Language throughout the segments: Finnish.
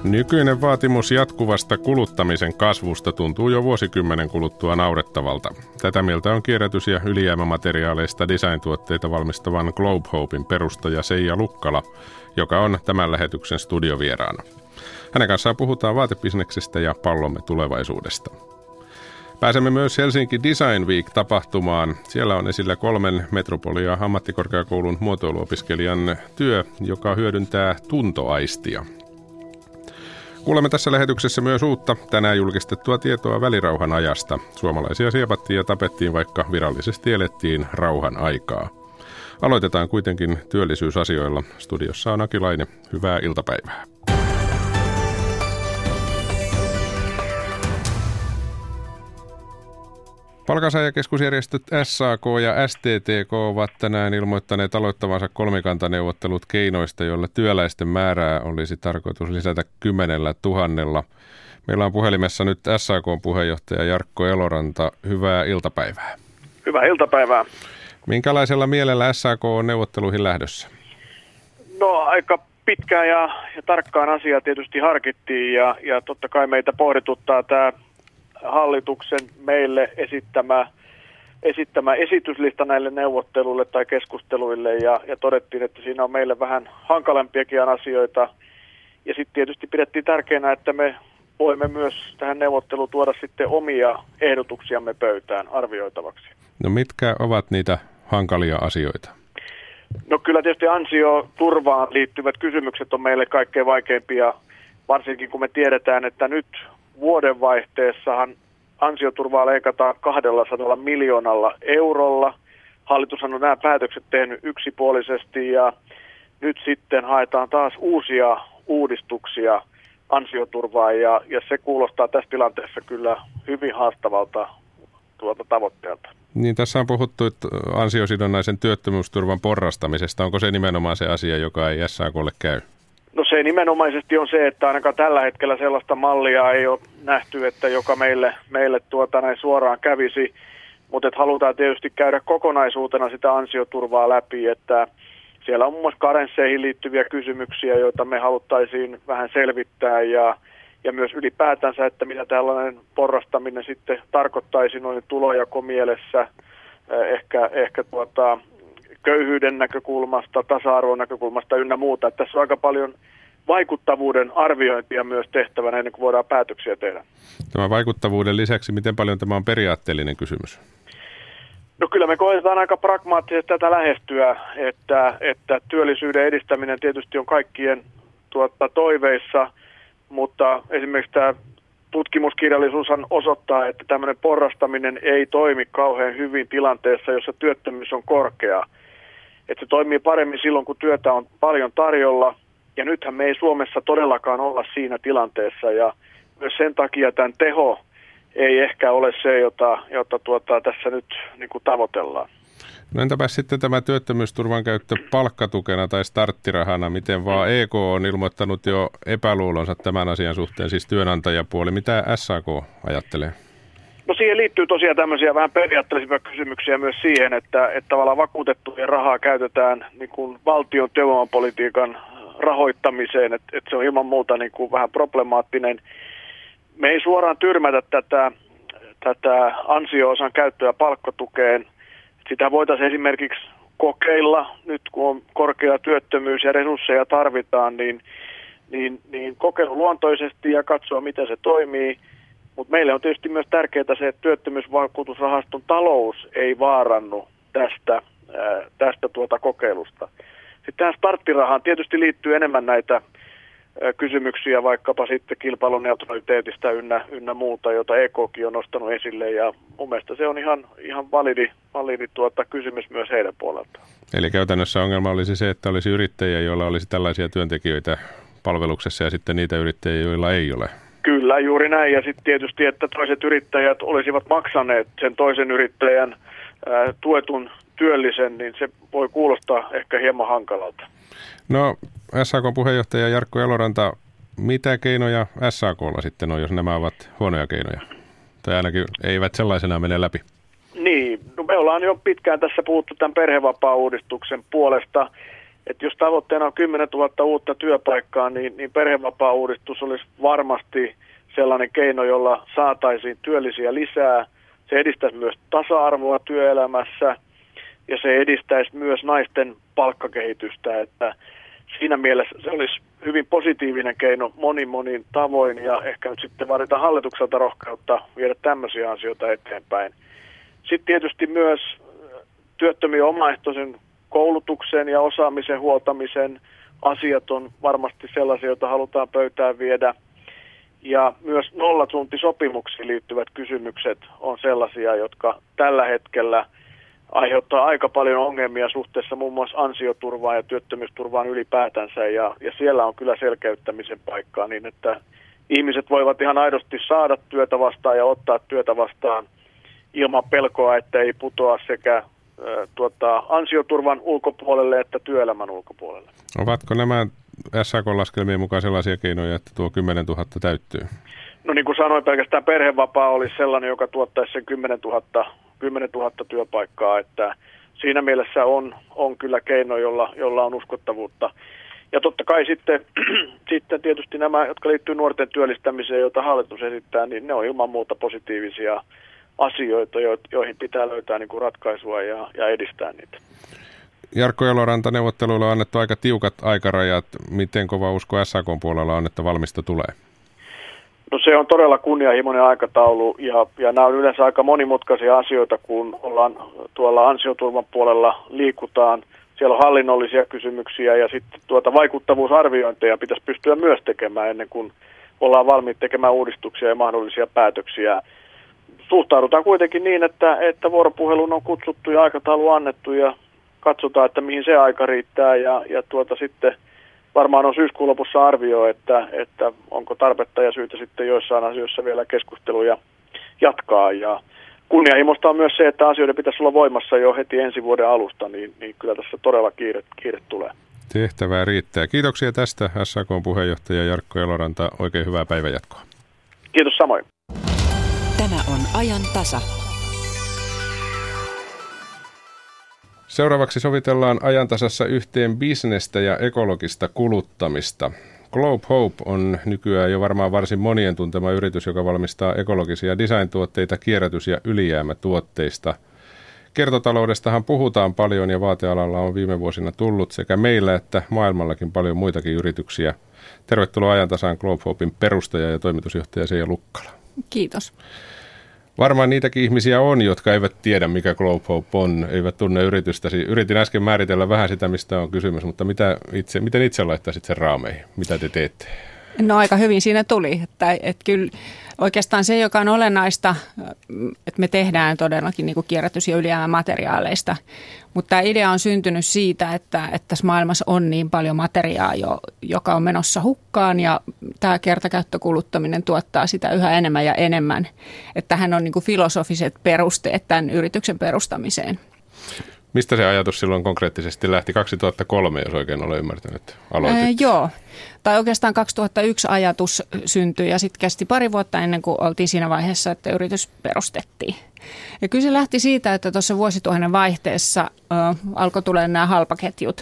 Nykyinen vaatimus jatkuvasta kuluttamisen kasvusta tuntuu jo vuosikymmenen kuluttua naurettavalta. Tätä mieltä on kierrätys- ja ylijäämämateriaaleista design-tuotteita valmistavan Globe Hopein perustaja Seija Lukkala, joka on tämän lähetyksen studiovieraana. Hänen kanssaan puhutaan vaatebisneksestä ja pallomme tulevaisuudesta. Pääsemme myös Helsinki Design Week-tapahtumaan. Siellä on esillä 3 Metropolia ammattikorkeakoulun muotoiluopiskelijan työ, joka hyödyntää tuntoaistia. Kuulemme tässä lähetyksessä myös uutta tänään julkistettua tietoa välirauhan ajasta. Suomalaisia siepattiin ja tapettiin, vaikka virallisesti elettiin rauhan aikaa. Aloitetaan kuitenkin työllisyysasioilla. Studiossa on Aki Laine. Hyvää iltapäivää. Palkansaajakeskusjärjestöt SAK ja STTK ovat tänään ilmoittaneet aloittavansa kolmikantaneuvottelut keinoista, joilla työläisten määrää olisi tarkoitus lisätä 10 000. Meillä on puhelimessa nyt SAK:n puheenjohtaja Jarkko Eloranta. Hyvää iltapäivää. Hyvää iltapäivää. Minkälaisella mielellä SAK on neuvotteluihin lähdössä? No aika pitkään ja tarkkaan asiaa tietysti harkittiin ja totta kai meitä pohdituttaa tämä hallituksen meille esittämä esityslista näille neuvotteluille tai keskusteluille ja todettiin, että siinä on meille vähän hankalampiakin asioita. Ja sitten tietysti pidettiin tärkeänä, että me voimme myös tähän neuvotteluun tuoda sitten omia ehdotuksiamme pöytään arvioitavaksi. No mitkä ovat niitä hankalia asioita? No kyllä tietysti ansioturvaan liittyvät kysymykset on meille kaikkein vaikeimpia, varsinkin kun me tiedetään, että nyt vuodenvaihteessahan ansioturvaa leikataan 200 miljoonalla eurolla. Hallitushan on nämä päätökset tehnyt yksipuolisesti ja nyt sitten haetaan taas uusia uudistuksia ansioturvaan ja se kuulostaa tässä tilanteessa kyllä hyvin haastavalta tavoitteelta. Niin, tässä on puhuttu ansiosidonnaisen työttömyysturvan porrastamisesta. Onko se nimenomaan se asia, joka ei SAK:lle käy? No se nimenomaisesti on se, että ainakaan tällä hetkellä sellaista mallia ei ole nähty, että joka meille näin suoraan kävisi, mutta halutaan tietysti käydä kokonaisuutena sitä ansioturvaa läpi, että siellä on muun muassa karensseihin liittyviä kysymyksiä, joita me haluttaisiin vähän selvittää ja myös ylipäätänsä, että mitä tällainen porrastaminen sitten tarkoittaisi noin tulojakomielessä, ehkä köyhyyden näkökulmasta, tasa-arvon näkökulmasta ynnä muuta. Että tässä on aika paljon vaikuttavuuden arviointia myös tehtävänä ennen kuin voidaan päätöksiä tehdä. Tämän vaikuttavuuden lisäksi, miten paljon tämä on periaatteellinen kysymys? No kyllä me koetetaan aika pragmaattisesti tätä lähestyä, että työllisyyden edistäminen tietysti on kaikkien toiveissa, mutta esimerkiksi tämä tutkimuskirjallisuushan osoittaa, että tämmöinen porrastaminen ei toimi kauhean hyvin tilanteessa, jossa työttömyys on korkea. Että se toimii paremmin silloin, kun työtä on paljon tarjolla, ja nythän me ei Suomessa todellakaan olla siinä tilanteessa, ja myös sen takia tämän teho ei ehkä ole se, jota tässä nyt niin kuin tavoitellaan. No entäpä sitten tämä työttömyysturvan käyttö palkkatukena tai starttirahana, miten vaan EK on ilmoittanut jo epäluulonsa tämän asian suhteen, siis työnantajapuoli. Mitä SAK ajattelee? No siihen liittyy tosiaan tämmöisiä vähän periaatteellisia kysymyksiä myös siihen, että tavallaan vakuutettujen rahaa käytetään niin kuin valtion työvoimapolitiikan rahoittamiseen, että se on ilman muuta niin kuin vähän problemaattinen. Me ei suoraan tyrmätä tätä ansio-osan käyttöä palkkatukeen. Sitä voitaisiin esimerkiksi kokeilla, nyt kun on korkea työttömyys ja resursseja tarvitaan, niin kokeiluluontoisesti ja katsoa, miten se toimii. Mutta meille on tietysti myös tärkeää se, että työttömyysvakuutusrahaston talous ei vaarannu tästä kokeilusta. Sitten tähän starttirahaan tietysti liittyy enemmän näitä kysymyksiä vaikkapa sitten kilpailuneutraliteetista ynnä muuta, jota EKkin on nostanut esille, ja mun mielestä se on ihan validi kysymys myös heidän puoleltaan. Eli käytännössä ongelma olisi se, että olisi yrittäjiä, joilla olisi tällaisia työntekijöitä palveluksessa ja sitten niitä yrittäjiä, joilla ei ole. Kyllä, juuri näin, ja sitten tietysti, että toiset yrittäjät olisivat maksaneet sen toisen yrittäjän tuetun työllisen, niin se voi kuulostaa ehkä hieman hankalalta. No, SAK:n puheenjohtaja Jarkko Eloranta, mitä keinoja SAK:lla sitten on, jos nämä ovat huonoja keinoja? Tai ainakin eivät sellaisenaan mene läpi. Niin, no me ollaan jo pitkään tässä puhuttu tämän perhevapaa-uudistuksen puolesta. että jos tavoitteena on 10 000 uutta työpaikkaa, niin perhevapaa-uudistus olisi varmasti sellainen keino, jolla saataisiin työllisiä lisää. Se edistäisi myös tasa-arvoa työelämässä ja se edistäisi myös naisten palkkakehitystä, että siinä mielessä se olisi hyvin positiivinen keino monin tavoin ja ehkä nyt sitten vaaditaan hallitukselta rohkeutta viedä tämmöisiä asioita eteenpäin. Sitten tietysti myös työttömien omaehtoisen koulutuksen ja osaamisen huoltamisen asiat on varmasti sellaisia, joita halutaan pöytään viedä. Ja myös nollatuntisopimuksiin liittyvät kysymykset on sellaisia, jotka tällä hetkellä aiheuttaa aika paljon ongelmia suhteessa muun muassa ansioturvaan ja työttömyysturvaan ylipäätänsä. Ja siellä on kyllä selkeyttämisen paikkaa niin, että ihmiset voivat ihan aidosti saada työtä vastaan ja ottaa työtä vastaan ilman pelkoa, että ei putoa sekä ansioturvan ulkopuolelle että työelämän ulkopuolelle. Ovatko nämä SAK-laskelmien mukaan sellaisia keinoja, että tuo 10 000 täyttyy? No niin kuin sanoin, pelkästään perhevapaa olisi sellainen, joka tuottaisi sen 10 000 työpaikkaa, että siinä mielessä on kyllä keino, jolla on uskottavuutta. Ja totta kai sitten tietysti nämä, jotka liittyy nuorten työllistämiseen, joita hallitus esittää, niin ne on ilman muuta positiivisia asioita, joihin pitää löytää niin kuin ratkaisua ja edistää niitä. Jarkko Eloranta, neuvotteluilla on annettu aika tiukat aikarajat. Miten kova usko SAK:n puolella on, että valmista tulee? No se on todella kunnianhimoinen aikataulu ja nämä on yleensä aika monimutkaisia asioita, kun ollaan tuolla ansioturvan puolella liikutaan. Siellä on hallinnollisia kysymyksiä ja sitten vaikuttavuusarviointeja pitäisi pystyä myös tekemään ennen kuin ollaan valmiit tekemään uudistuksia ja mahdollisia päätöksiä. Suhtaudutaan kuitenkin niin, että vuoropuhelun on kutsuttu ja aikataulu annettu ja katsotaan, että mihin se aika riittää ja sitten varmaan on syyskuun lopussa arvio, että onko tarvetta ja syytä sitten joissain asioissa vielä keskusteluja jatkaa. Ja kunnianhimosta on myös se, että asioiden pitäisi olla voimassa jo heti ensi vuoden alusta, niin kyllä tässä todella kiire tulee. Tehtävää riittää. Kiitoksia tästä SAK:n puheenjohtaja Jarkko Eloranta. Oikein hyvää päivänjatkoa. Kiitos samoin. Tämä on ajan tasa. Seuraavaksi sovitellaan ajantasassa yhteen bisnestä ja ekologista kuluttamista. Globe Hope on nykyään jo varmaan varsin monien tuntema yritys, joka valmistaa ekologisia design-tuotteita kierrätys- ja ylijäämätuotteista. Kiertotaloudestahan puhutaan paljon ja vaatealalla on viime vuosina tullut sekä meillä että maailmallakin paljon muitakin yrityksiä. Tervetuloa ajantasaan Globe Hopein perustaja ja toimitusjohtaja Seija Lukkala. Kiitos. Varmaan niitäkin ihmisiä on, jotka eivät tiedä, mikä Globe Hope on, eivät tunne yritystäsi. Yritin äsken määritellä vähän sitä, mistä on kysymys, mutta miten itse laittaisit sen raameihin? Mitä te teette? No aika hyvin siinä tuli, että kyllä oikeastaan se, joka on olennaista, että me tehdään todellakin niin kuin kierrätys- ja ylijäämämateriaaleista, mutta tämä idea on syntynyt siitä, että tässä maailmassa on niin paljon materiaa, joka on menossa hukkaan ja tämä kertakäyttökuluttaminen tuottaa sitä yhä enemmän ja enemmän, että tähän on niin kuin filosofiset perusteet tämän yrityksen perustamiseen. Mistä se ajatus silloin konkreettisesti lähti? 2003, jos oikein olen ymmärtänyt, aloitit. Joo, tai oikeastaan 2001 ajatus syntyi ja sitten kesti pari vuotta ennen kuin oltiin siinä vaiheessa, että yritys perustettiin. Ja kyllä se lähti siitä, että tuossa vuosituhannen vaihteessa alkoi tulla nämä halpaketjut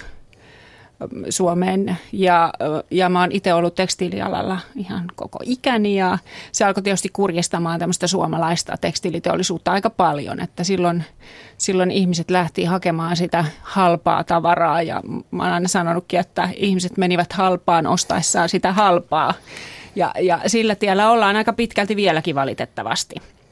Suomeen ja mä oon itse ollut tekstiilialalla ihan koko ikäni ja se alkoi tietysti kurjistamaan tämmöistä suomalaista tekstiiliteollisuutta aika paljon, että silloin ihmiset lähti hakemaan sitä halpaa tavaraa ja mä oon aina sanonutkin, että ihmiset menivät halpaan ostaessaan sitä halpaa ja sillä tiellä ollaan aika pitkälti vieläkin valitettavasti.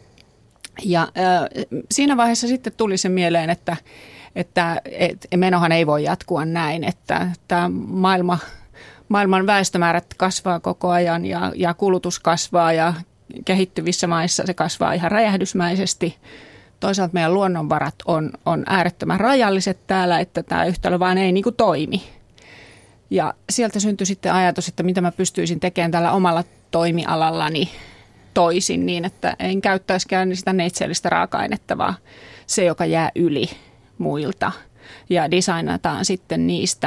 Ja siinä vaiheessa sitten tuli se mieleen, että menohan ei voi jatkua näin, että tämä maailman väestömäärät kasvaa koko ajan ja kulutus kasvaa ja kehittyvissä maissa se kasvaa ihan räjähdysmäisesti. Toisaalta meidän luonnonvarat on äärettömän rajalliset täällä, että tämä yhtälö vaan ei niin kuin toimi. Ja sieltä syntyi sitten ajatus, että mitä mä pystyisin tekemään tällä omalla toimialallani toisin niin, että en käyttäisikään sitä neitsellistä raaka-ainetta, vaan se, joka jää yli muilta ja designataan sitten niistä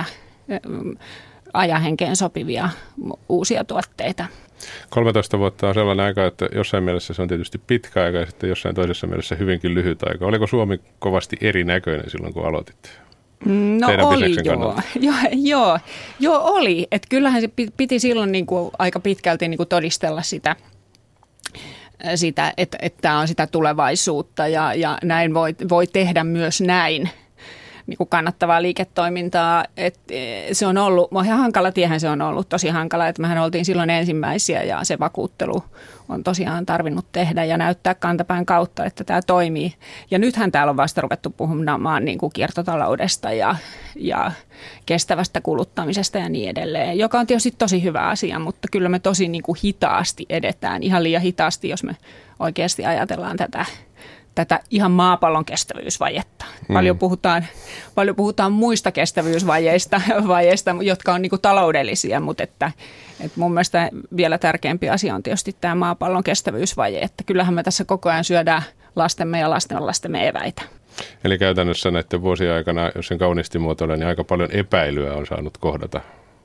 ajanhenkeen sopivia uusia tuotteita. 13 vuotta on sellainen aika, että jossain mielessä se on tietysti pitkä aika ja sitten jossain toisessa mielessä hyvinkin lyhyt aika. Oliko Suomi kovasti erinäköinen silloin, kun aloitit? No teidän oli bisneksen kannalta? Joo, oli. Et kyllähän se piti silloin niin kuin aika pitkälti niin kuin todistella sitä että tämä on sitä tulevaisuutta ja näin voi tehdä myös näin niin kuin kannattavaa liiketoimintaa. Se on ollut, ihan hankala tiehän se on ollut, tosi hankala, että mehän oltiin silloin ensimmäisiä ja se vakuuttelu on tosiaan tarvinnut tehdä ja näyttää kantapään kautta, että tämä toimii. Ja nythän täällä on vasta ruvettu puhumaan niin kuin kiertotaloudesta ja kestävästä kuluttamisesta ja niin edelleen, joka on tietysti tosi hyvä asia, mutta kyllä me tosi niin kuin hitaasti edetään, ihan liian hitaasti, jos me oikeasti ajatellaan tätä ihan maapallon kestävyysvajetta. Paljon puhutaan muista kestävyysvajeista, jotka on niin kuin taloudellisia, mutta että mun mielestä vielä tärkeämpi asia on tietysti tämä maapallon kestävyysvaje, että kyllähän me tässä koko ajan syödään lastemme ja lastemme eväitä. Eli käytännössä näiden vuosien aikana, jos sen kauniisti muotoilee, niin aika paljon epäilyä on saanut kohdata.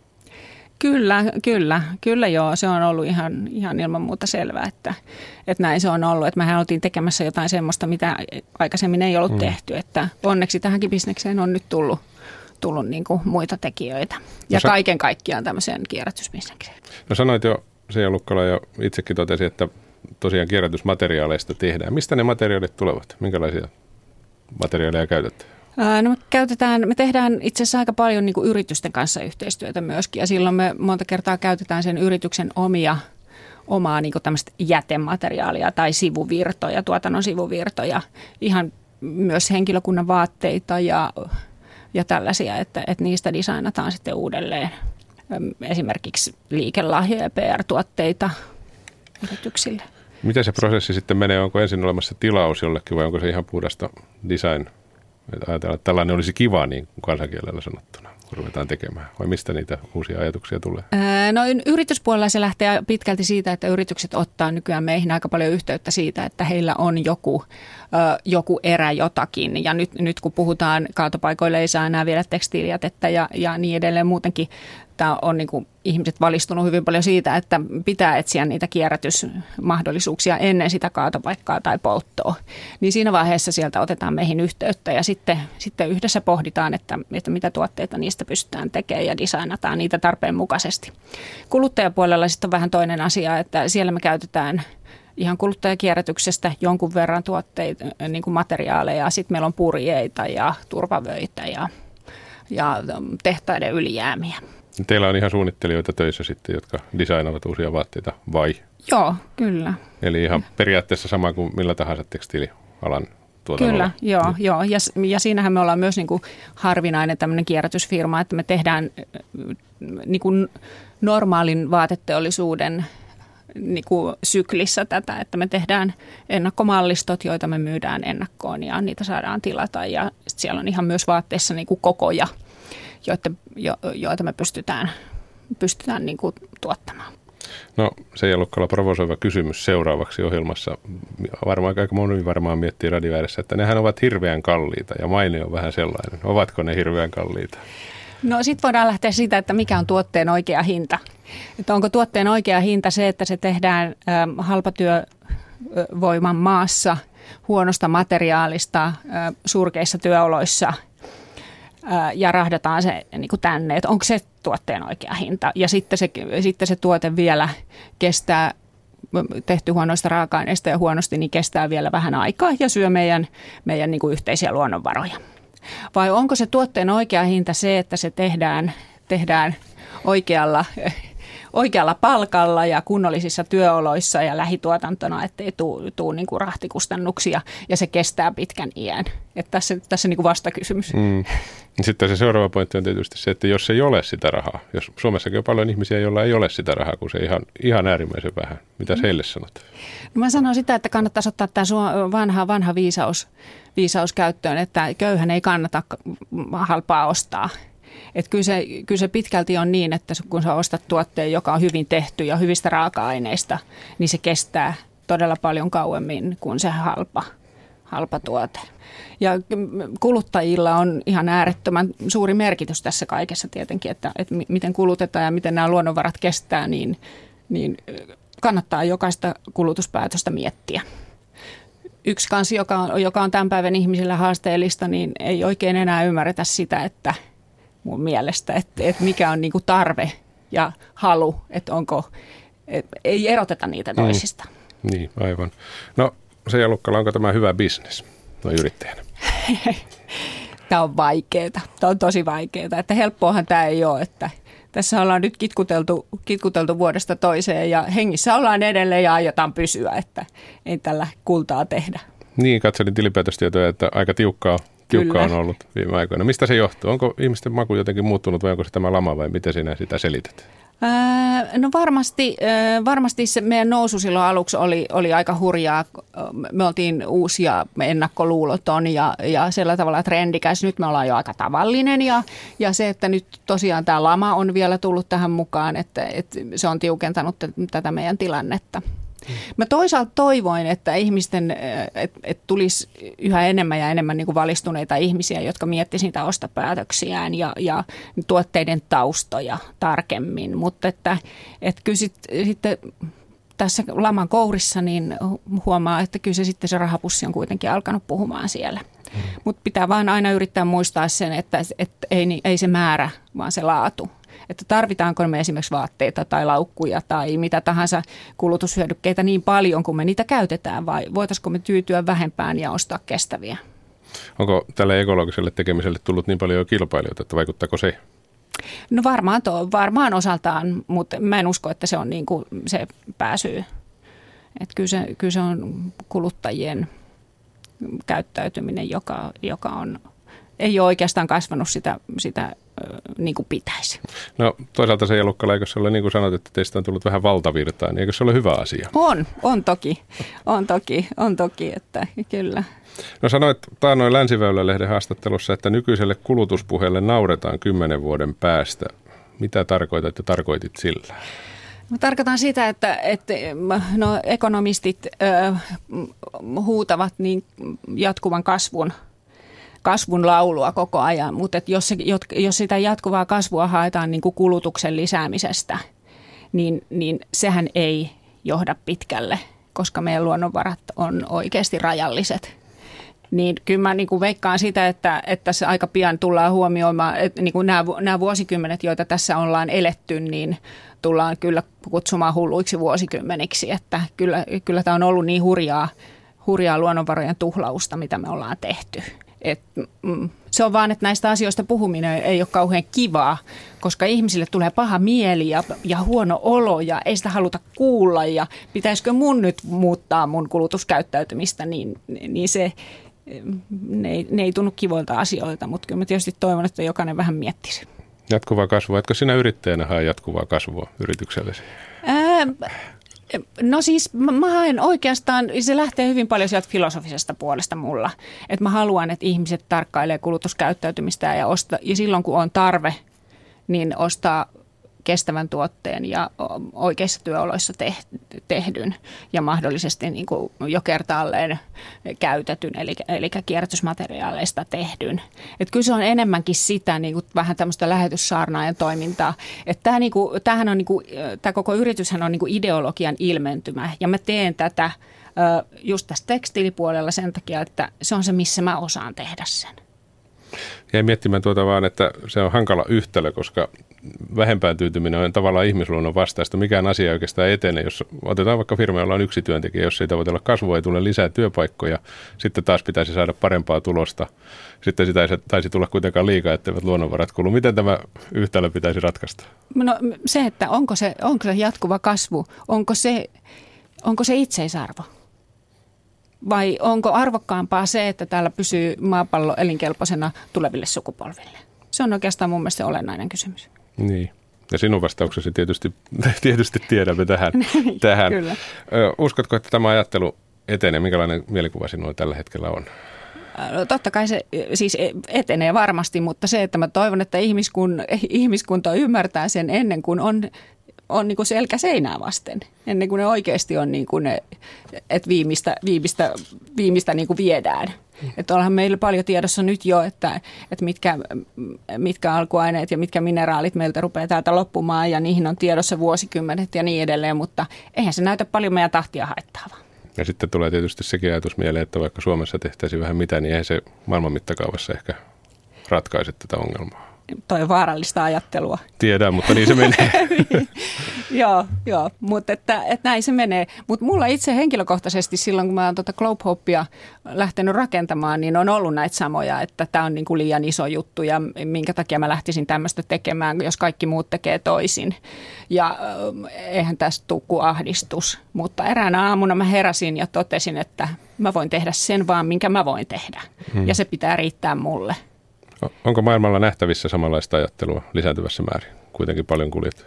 Kyllä joo. Se on ollut ihan ilman muuta selvää, että näin se on ollut. Että mehän oltiin tekemässä jotain semmoista, mitä aikaisemmin ei ollut tehty. Että onneksi tähänkin bisnekseen on nyt tullut niin kuin muita tekijöitä. Ja kaiken kaikkiaan tämmöiseen kierrätysbisnekseen. No sanoit jo, Seija Lukkala jo itsekin totesi, että tosiaan kierrätysmateriaaleista tehdään. Mistä ne materiaalit tulevat? Minkälaisia materiaaleja käytätte? No me tehdään itse asiassa aika paljon niin kuin yritysten kanssa yhteistyötä myöskin ja silloin me monta kertaa käytetään sen yrityksen omaa niin kuin tämmöistä jätemateriaalia tai sivuvirtoja, tuotannon sivuvirtoja, ihan myös henkilökunnan vaatteita ja tällaisia, että niistä designataan sitten uudelleen esimerkiksi liikelahjoja ja PR-tuotteita yrityksille. Miten se prosessi sitten menee? Onko ensin olemassa tilaus jollekin vai onko se ihan puhdasta design? Ajatellaan, että tällainen olisi kiva, niin kuin kansankielellä sanottuna, kun ruvetaan tekemään. Vai mistä niitä uusia ajatuksia tulee? No yrityspuolella se lähtee pitkälti siitä, että yritykset ottaa nykyään meihin aika paljon yhteyttä siitä, että heillä on joku erä jotakin. Ja nyt kun puhutaan kaatopaikoille, ei saa enää viedä tekstiilijätettä ja niin edelleen muutenkin. Tämä on niin kuin ihmiset valistunut hyvin paljon siitä, että pitää etsiä niitä kierrätysmahdollisuuksia ennen sitä kaatopaikkaa tai polttoa. Niin siinä vaiheessa sieltä otetaan meihin yhteyttä ja sitten yhdessä pohditaan, että mitä tuotteita niistä pystytään tekemään ja designataan niitä tarpeen mukaisesti. Kuluttajapuolella sitten on vähän toinen asia, että siellä me käytetään ihan kuluttajakierrätyksestä jonkun verran tuotteita, niin kuin materiaaleja. Sitten meillä on purjeita ja turvavöitä ja tehtaiden ylijäämiä. Teillä on ihan suunnittelijoita töissä sitten, jotka designavat uusia vaatteita, vai? Joo, kyllä. Eli ihan periaatteessa sama kuin millä tahansa tekstiilialan tuotannolla. Kyllä, joo. Ja siinähän me ollaan myös niin kuin harvinainen tämmöinen kierrätysfirma, että me tehdään niin kuin normaalin vaateteollisuuden niin kuin syklissä tätä, että me tehdään ennakkomallistot, joita me myydään ennakkoon ja niitä saadaan tilata ja siellä on ihan myös vaatteissa niin kuin kokoja, joita me pystytään niin kuin tuottamaan. No Seija Lukkala, provosoiva kysymys seuraavaksi ohjelmassa. Aika moni varmaan miettii radio ääressä, että nehän ovat hirveän kalliita ja maine on vähän sellainen. Ovatko ne hirveän kalliita? No sitten voidaan lähteä siitä, että mikä on tuotteen oikea hinta. Että onko tuotteen oikea hinta se, että se tehdään halpatyövoiman maassa, huonosta materiaalista, surkeissa työoloissa ja rahdataan se niin kuin tänne, että onko se tuotteen oikea hinta. Ja sitten se tuote vielä kestää, tehty huonoista raaka-aineista ja huonosti, niin kestää vielä vähän aikaa ja syö meidän niin kuin yhteisiä luonnonvaroja. Vai onko se tuotteen oikea hinta se, että se tehdään oikealla palkalla ja kunnollisissa työoloissa ja lähituotantona, ettei tule niin kuin rahtikustannuksia ja se kestää pitkän iän. Että tässä niin kuin vastakysymys. Sitten se seuraava pointti on tietysti se, että jos ei ole sitä rahaa, jos Suomessakin on paljon ihmisiä, joilla ei ole sitä rahaa, kun se ihan äärimmäisen vähän. Mitä heille sanot? No mä sanon sitä, että kannattaisi ottaa tämä vanha viisaus käyttöön, että köyhän ei kannata halpaa ostaa. Että kyllä se pitkälti on niin, että kun sä ostat tuotteen, joka on hyvin tehty ja hyvistä raaka-aineista, niin se kestää todella paljon kauemmin kuin se halpa tuote. Ja kuluttajilla on ihan äärettömän suuri merkitys tässä kaikessa tietenkin, että miten kulutetaan ja miten nämä luonnonvarat kestää, niin kannattaa jokaista kulutuspäätöstä miettiä. yksi kanssa, joka on tämän päivän ihmisillä haasteellista, niin ei oikein enää ymmärretä sitä, että mun mielestä, että mikä on niin kuin tarve ja halu, että ei eroteta niitä toisista. Niin, aivan. No Seija Lukkala, onko tämä hyvä bisnes noin yrittäjänä? Tämä on vaikeaa. Tämä on tosi vaikeaa. Että helppoahan tämä ei ole, että tässä ollaan nyt kitkuteltu vuodesta toiseen ja hengissä ollaan edelleen ja aiotaan pysyä, että ei tällä kultaa tehdä. Niin, katselin tilinpäätöstietoja, että aika tiukkaa on ollut viime aikoina. Mistä se johtuu? Onko ihmisten maku jotenkin muuttunut vai onko se tämä lama vai miten sinä sitä selität? No varmasti se meidän nousu silloin aluksi oli aika hurjaa. Me oltiin uusia, ennakkoluuloton ja sillä tavalla trendikäs. Nyt me ollaan jo aika tavallinen ja se, että nyt tosiaan tämä lama on vielä tullut tähän mukaan, että se on tiukentanut tätä meidän tilannetta. Mä toisaalta toivoin, että ihmisten, että tulisi yhä enemmän ja enemmän niin kuin valistuneita ihmisiä, jotka miettisivät niitä ostopäätöksiään ja tuotteiden taustoja tarkemmin. Mutta että kyllä sitten tässä laman kourissa niin huomaa, että kyllä se rahapussi on kuitenkin alkanut puhumaan siellä. Mutta pitää vaan aina yrittää muistaa sen, että ei se määrä, vaan se laatu. Että tarvitaanko me esimerkiksi vaatteita tai laukkuja tai mitä tahansa kulutushyödykkeitä niin paljon, kun me niitä käytetään, vai voitaisiko me tyytyä vähempään ja ostaa kestäviä? Onko tälle ekologiselle tekemiselle tullut niin paljon kilpailijoita, että vaikuttaako se? No varmaan osaltaan, mutta mä en usko, että se on niin kuin se pääsyy. Että kyllä se on kuluttajien käyttäytyminen, joka on, ei ole oikeastaan kasvanut sitä niin kuin pitäisi. No toisaalta Seija Lukkala, eikö se ole niin kuin sanot, että teistä on tullut vähän valtavirtaa, niin eikö se ole hyvä asia? On toki, että kyllä. No sanoit taannoin Länsiväylä-lehden haastattelussa, että nykyiselle kulutuspuheelle nauretaan 10 vuoden päästä. Mitä tarkoitat ja tarkoitit sillä? Mä tarkoitan sitä, että ekonomistit huutavat niin jatkuvan kasvun laulua koko ajan, mutta jos sitä jatkuvaa kasvua haetaan niin kuin kulutuksen lisäämisestä, niin sehän ei johda pitkälle, koska meidän luonnonvarat on oikeasti rajalliset. Niin kyllä mä niin kuin veikkaan sitä, että tässä aika pian tullaan huomioimaan, että niin kuin nämä vuosikymmenet, joita tässä ollaan eletty, niin tullaan kyllä kutsumaan hulluiksi vuosikymmeniksi, että kyllä tämä on ollut niin hurjaa luonnonvarojen tuhlausta, mitä me ollaan tehty. Se on vaan, että näistä asioista puhuminen ei ole kauhean kivaa, koska ihmisille tulee paha mieli ja huono olo ja ei sitä haluta kuulla ja pitäisikö mun nyt muuttaa mun kulutuskäyttäytymistä, niin ne ei tunnu kivoilta asioilta, mutta kyllä mä tietysti toivon, että jokainen vähän miettisi. Jatkuvaa kasvua. Etkö sinä yrittäjänä hae jatkuvaa kasvua yrityksellesi? No siis mä haen oikeastaan, se lähtee hyvin paljon sieltä filosofisesta puolesta mulla. Että mä haluan, että ihmiset tarkkailee kulutuskäyttäytymistä ja silloin kun on tarve, niin ostaa kestävän tuotteen ja oikeissa työoloissa tehdyn ja mahdollisesti niin kuin jo kertaalleen käytetyn, eli kierrätysmateriaaleista tehdyn. Että kyllä se on enemmänkin sitä niin kuin vähän tämmöistä lähetyssaarnaajan toimintaa. Että tämä koko yrityshän on niin kuin ideologian ilmentymä ja mä teen tätä just tässä tekstiilipuolella sen takia, että se on se, missä mä osaan tehdä sen. Jäin miettimään vaan, että se on hankala yhtälö, koska vähempään tyytyminen on tavallaan ihmisluonnon vastaista. Mikään asia ei oikeastaan etene. Jos otetaan vaikka firma, jolla on yksi työntekijä, jos ei tavoitella kasvua, ei tule lisää työpaikkoja, sitten taas pitäisi saada parempaa tulosta. Sitten sitä ei taisi tulla kuitenkaan liikaa, etteivät luonnonvarat kulu. Miten tämä yhtälö pitäisi ratkaista? No se, että onko se jatkuva kasvu, onko se itseisarvo? Vai onko arvokkaampaa se, että täällä pysyy maapallo elinkelpoisena tuleville sukupolville? Se on oikeastaan mun mielestä se olennainen kysymys. Niin. Ja sinun vastauksesi tietysti tiedämme tähän. Kyllä. Uskotko, että tämä ajattelu etenee? Minkälainen mielikuva sinulla tällä hetkellä on? No, totta kai se siis etenee varmasti, mutta se, että mä toivon, että ihmiskunta ymmärtää sen ennen kuin on niin kuin selkä seinää vasten, ennen kuin ne oikeasti on niin kuin että viimeistä niin kuin viedään. Että onhan meillä paljon tiedossa nyt jo, että mitkä alkuaineet ja mitkä mineraalit meiltä rupeaa täältä loppumaan ja niihin on tiedossa vuosikymmenet ja niin edelleen, mutta eihän se näytä paljon meidän tahtia haittaavaa. Ja sitten tulee tietysti sekin ajatus mieleen, että vaikka Suomessa tehtäisiin vähän mitä, niin ei se maailman mittakaavassa ehkä ratkaise tätä ongelmaa. Toi on vaarallista ajattelua. Tiedän, mutta niin se menee. Joo, mutta että näin se menee. Mutta mulla itse henkilökohtaisesti silloin, kun mä oon Globe Hopea lähtenyt rakentamaan, niin on ollut näitä samoja, että tämä on niinku liian iso juttu ja minkä takia mä lähtisin tämmöistä tekemään, jos kaikki muut tekee toisin. Ja eihän tästä tule kuin ahdistus. Mutta eräänä aamuna mä heräsin ja totesin, että mä voin tehdä sen vaan, minkä mä voin tehdä. Ja se pitää riittää mulle. Onko maailmalla nähtävissä samanlaista ajattelua lisääntyvässä määrin? Kuitenkin paljon kuljet.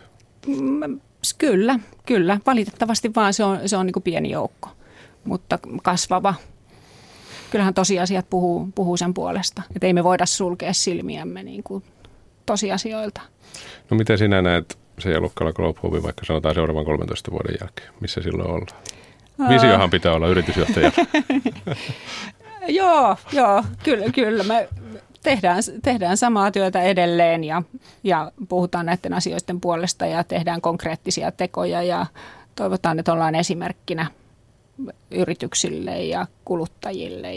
Kyllä. Valitettavasti vaan se on niin kuin pieni joukko, mutta kasvava. Kyllähän tosiasiat puhuu sen puolesta. Että ei me voida sulkea silmiämme niin kuin tosiasioilta. No miten sinä näet Seija Lukkala Globe Hopin vaikka sanotaan seuraavan 13 vuoden jälkeen? Missä silloin ollaan? Visiohan pitää olla yritysjohtajalla. Joo, kyllä. Me tehdään samaa työtä edelleen ja puhutaan näiden asioiden puolesta ja tehdään konkreettisia tekoja ja toivotaan, että ollaan esimerkkinä yrityksille ja kuluttajille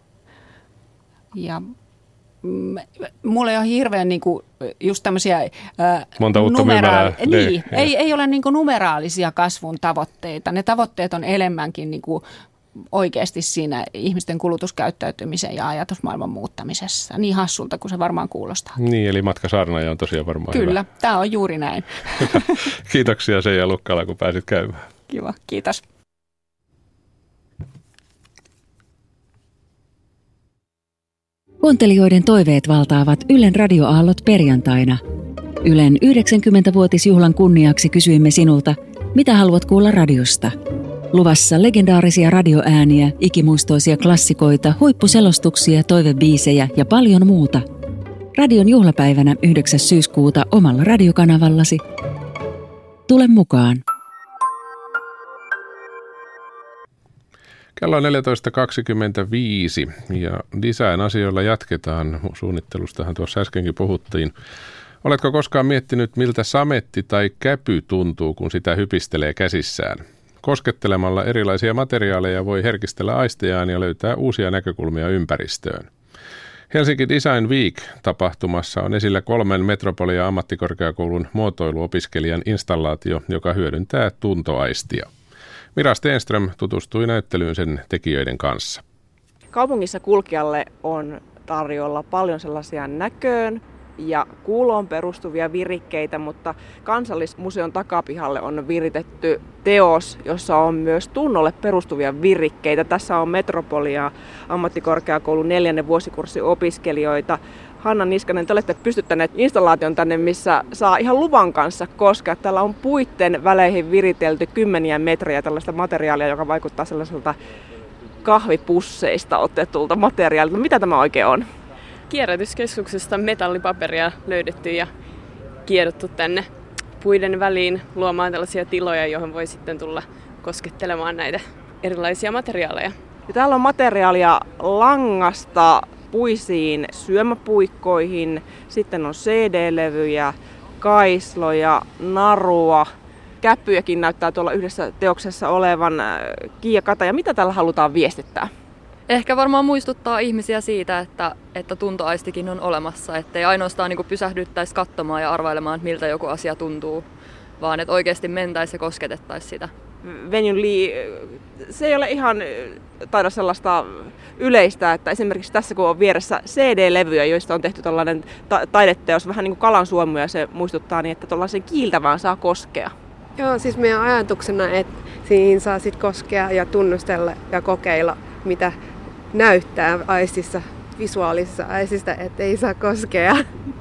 ja mulla ei ole hirveän niinku just tämmöisiä ei ole niinku numeraalisia kasvun tavoitteita. Ne tavoitteet on enemmänkin niinku oikeasti siinä ihmisten kulutuskäyttäytymisen ja ajatusmaailman muuttamisessa. Niin hassulta kuin se varmaan kuulostaa. Niin, eli matka saarnaaja on tosiaan varmaan Kyllä, hyvä. Tämä on juuri näin. Kiitoksia Seija Lukkala, kun pääsit käymään. Kiva, kiitos. Kuuntelijoiden toiveet valtaavat Ylen radioaallot perjantaina. Ylen 90-vuotisjuhlan kunniaksi kysyimme sinulta, mitä haluat kuulla radiosta. Luvassa legendaarisia radioääniä, ikimuistoisia klassikoita, huippuselostuksia, toivebiisejä ja paljon muuta. Radion juhlapäivänä 9. syyskuuta omalla radiokanavallasi. Tule mukaan! Kello on 14.25 ja design-asioilla jatketaan. Suunnittelustahan tuossa äskenkin puhuttiin. Oletko koskaan miettinyt, miltä sametti tai käpy tuntuu, kun sitä hypistelee käsissään? Koskettelemalla erilaisia materiaaleja voi herkistellä aistejaan ja löytää uusia näkökulmia ympäristöön. Helsinki Design Week-tapahtumassa on esillä 3 Metropolia ammattikorkeakoulun muotoiluopiskelijan installaatio, joka hyödyntää tuntoaistia. Mira Stenström tutustui näyttelyyn sen tekijöiden kanssa. Kaupungissa kulkijalle on tarjolla paljon sellaisia näköön ja kuuloon perustuvia virikkeitä, mutta Kansallismuseon takapihalle on viritetty teos, jossa on myös tunnolle perustuvia virikkeitä. Tässä on Metropolia ammattikorkeakoulun 4. vuosikurssin opiskelijoita. Hanna Niskanen, te olette pystyttäneet installaation tänne, missä saa ihan luvan kanssa koskea. Täällä on puitten väleihin viritelty 10 metriä tällaista materiaalia, joka vaikuttaa sellaiselta kahvipusseista otetulta materiaalilta. Mitä tämä oikein on? Kierrätyskeskuksesta metallipaperia löydetty ja kierrottu tänne puiden väliin luomaan tällaisia tiloja, joihin voi sitten tulla koskettelemaan näitä erilaisia materiaaleja. Ja täällä on materiaalia langasta puisiin syömäpuikkoihin, sitten on CD-levyjä, kaisloja, narua, käppyjäkin näyttää tuolla yhdessä teoksessa olevan kiiakata. Ja mitä tällä halutaan viestittää? Ehkä varmaan muistuttaa ihmisiä siitä, että tuntoaistikin on olemassa, ettei ainoastaan niin kuin pysähdyttäisi katsomaan ja arvailemaan, että miltä joku asia tuntuu, vaan että oikeasti mentäisiin ja kosketettaisiin sitä. Wenjun Lee, se ei ole ihan taida sellaista yleistä, että esimerkiksi tässä kun on vieressä CD-levyjä, joista on tehty tällainen taideteos, vähän niin kuin kalansuomuja, se muistuttaa niin, että tuollaisen kiiltävään saa koskea. Joo, siis meidän ajatuksena, että siinä saa sit koskea ja tunnustella ja kokeilla, mitä näyttää aistissa, visuaalisessa aistissa, ettei saa koskea.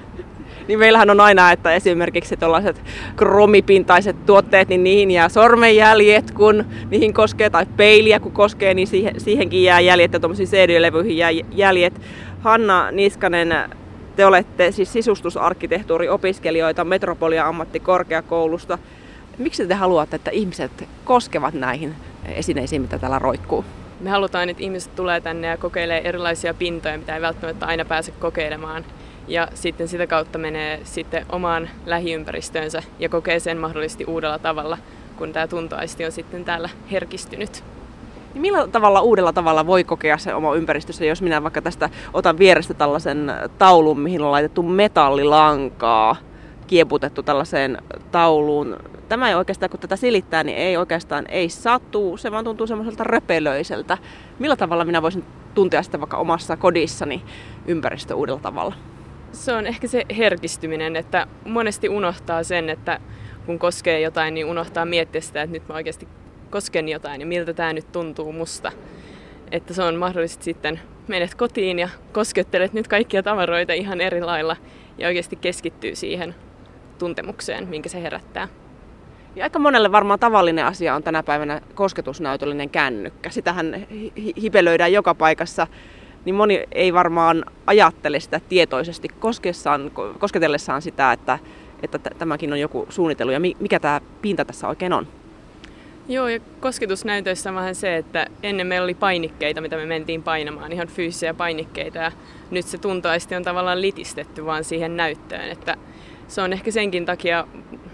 Niin meillähän on aina, että esimerkiksi tällaiset kromipintaiset tuotteet, niin niihin jää sormenjäljet, kun niihin koskee, tai peiliä kun koskee, niin siihenkin jää jäljet, ja tuollaisiin CD-levyihin jää jäljet. Hanna Niskanen, te olette siis sisustusarkkitehtuuriopiskelijoita Metropolia ammattikorkeakoulusta. Miksi te haluatte, että ihmiset koskevat näihin esineisiin, mitä täällä roikkuu? Me halutaan, että ihmiset tulee tänne ja kokeilee erilaisia pintoja, mitä ei välttämättä aina pääse kokeilemaan. Ja sitten sitä kautta menee sitten omaan lähiympäristöönsä ja kokee sen mahdollisesti uudella tavalla, kun tämä tuntoaisti on sitten täällä herkistynyt. Niin millä tavalla uudella tavalla voi kokea se oma ympäristössä, jos minä vaikka tästä otan vierestä tällaisen taulun, mihin on laitettu metallilankaa, kieputettu tällaiseen tauluun. Tämä ei oikeastaan, kun tätä silittää, niin ei satu, se vaan tuntuu semmoiselta röpelöiseltä. Millä tavalla minä voisin tuntea sitä vaikka omassa kodissani ympäristö uudella tavalla? Se on ehkä se herkistyminen, että monesti unohtaa sen, että kun koskee jotain, niin unohtaa miettiä sitä, että nyt mä oikeasti kosken jotain ja miltä tämä nyt tuntuu musta. Että se on mahdollisesti sitten menet kotiin ja koskettelet nyt kaikkia tavaroita ihan eri lailla ja oikeasti keskittyy siihen tuntemukseen, minkä se herättää. Ja aika monelle varmaan tavallinen asia on tänä päivänä kosketusnäytöllinen kännykkä. Sitähän hipelöidään joka paikassa, niin moni ei varmaan ajattele sitä tietoisesti kosketellessaan sitä, että tämäkin on joku suunnittelu ja mikä tämä pinta tässä oikein on. Joo, ja kosketusnäytöissä on vähän se, että ennen meillä oli painikkeita, mitä me mentiin painamaan, ihan fyysisiä painikkeita, ja nyt se tuntoaisti on tavallaan litistetty vaan siihen näyttöön, että se on ehkä senkin takia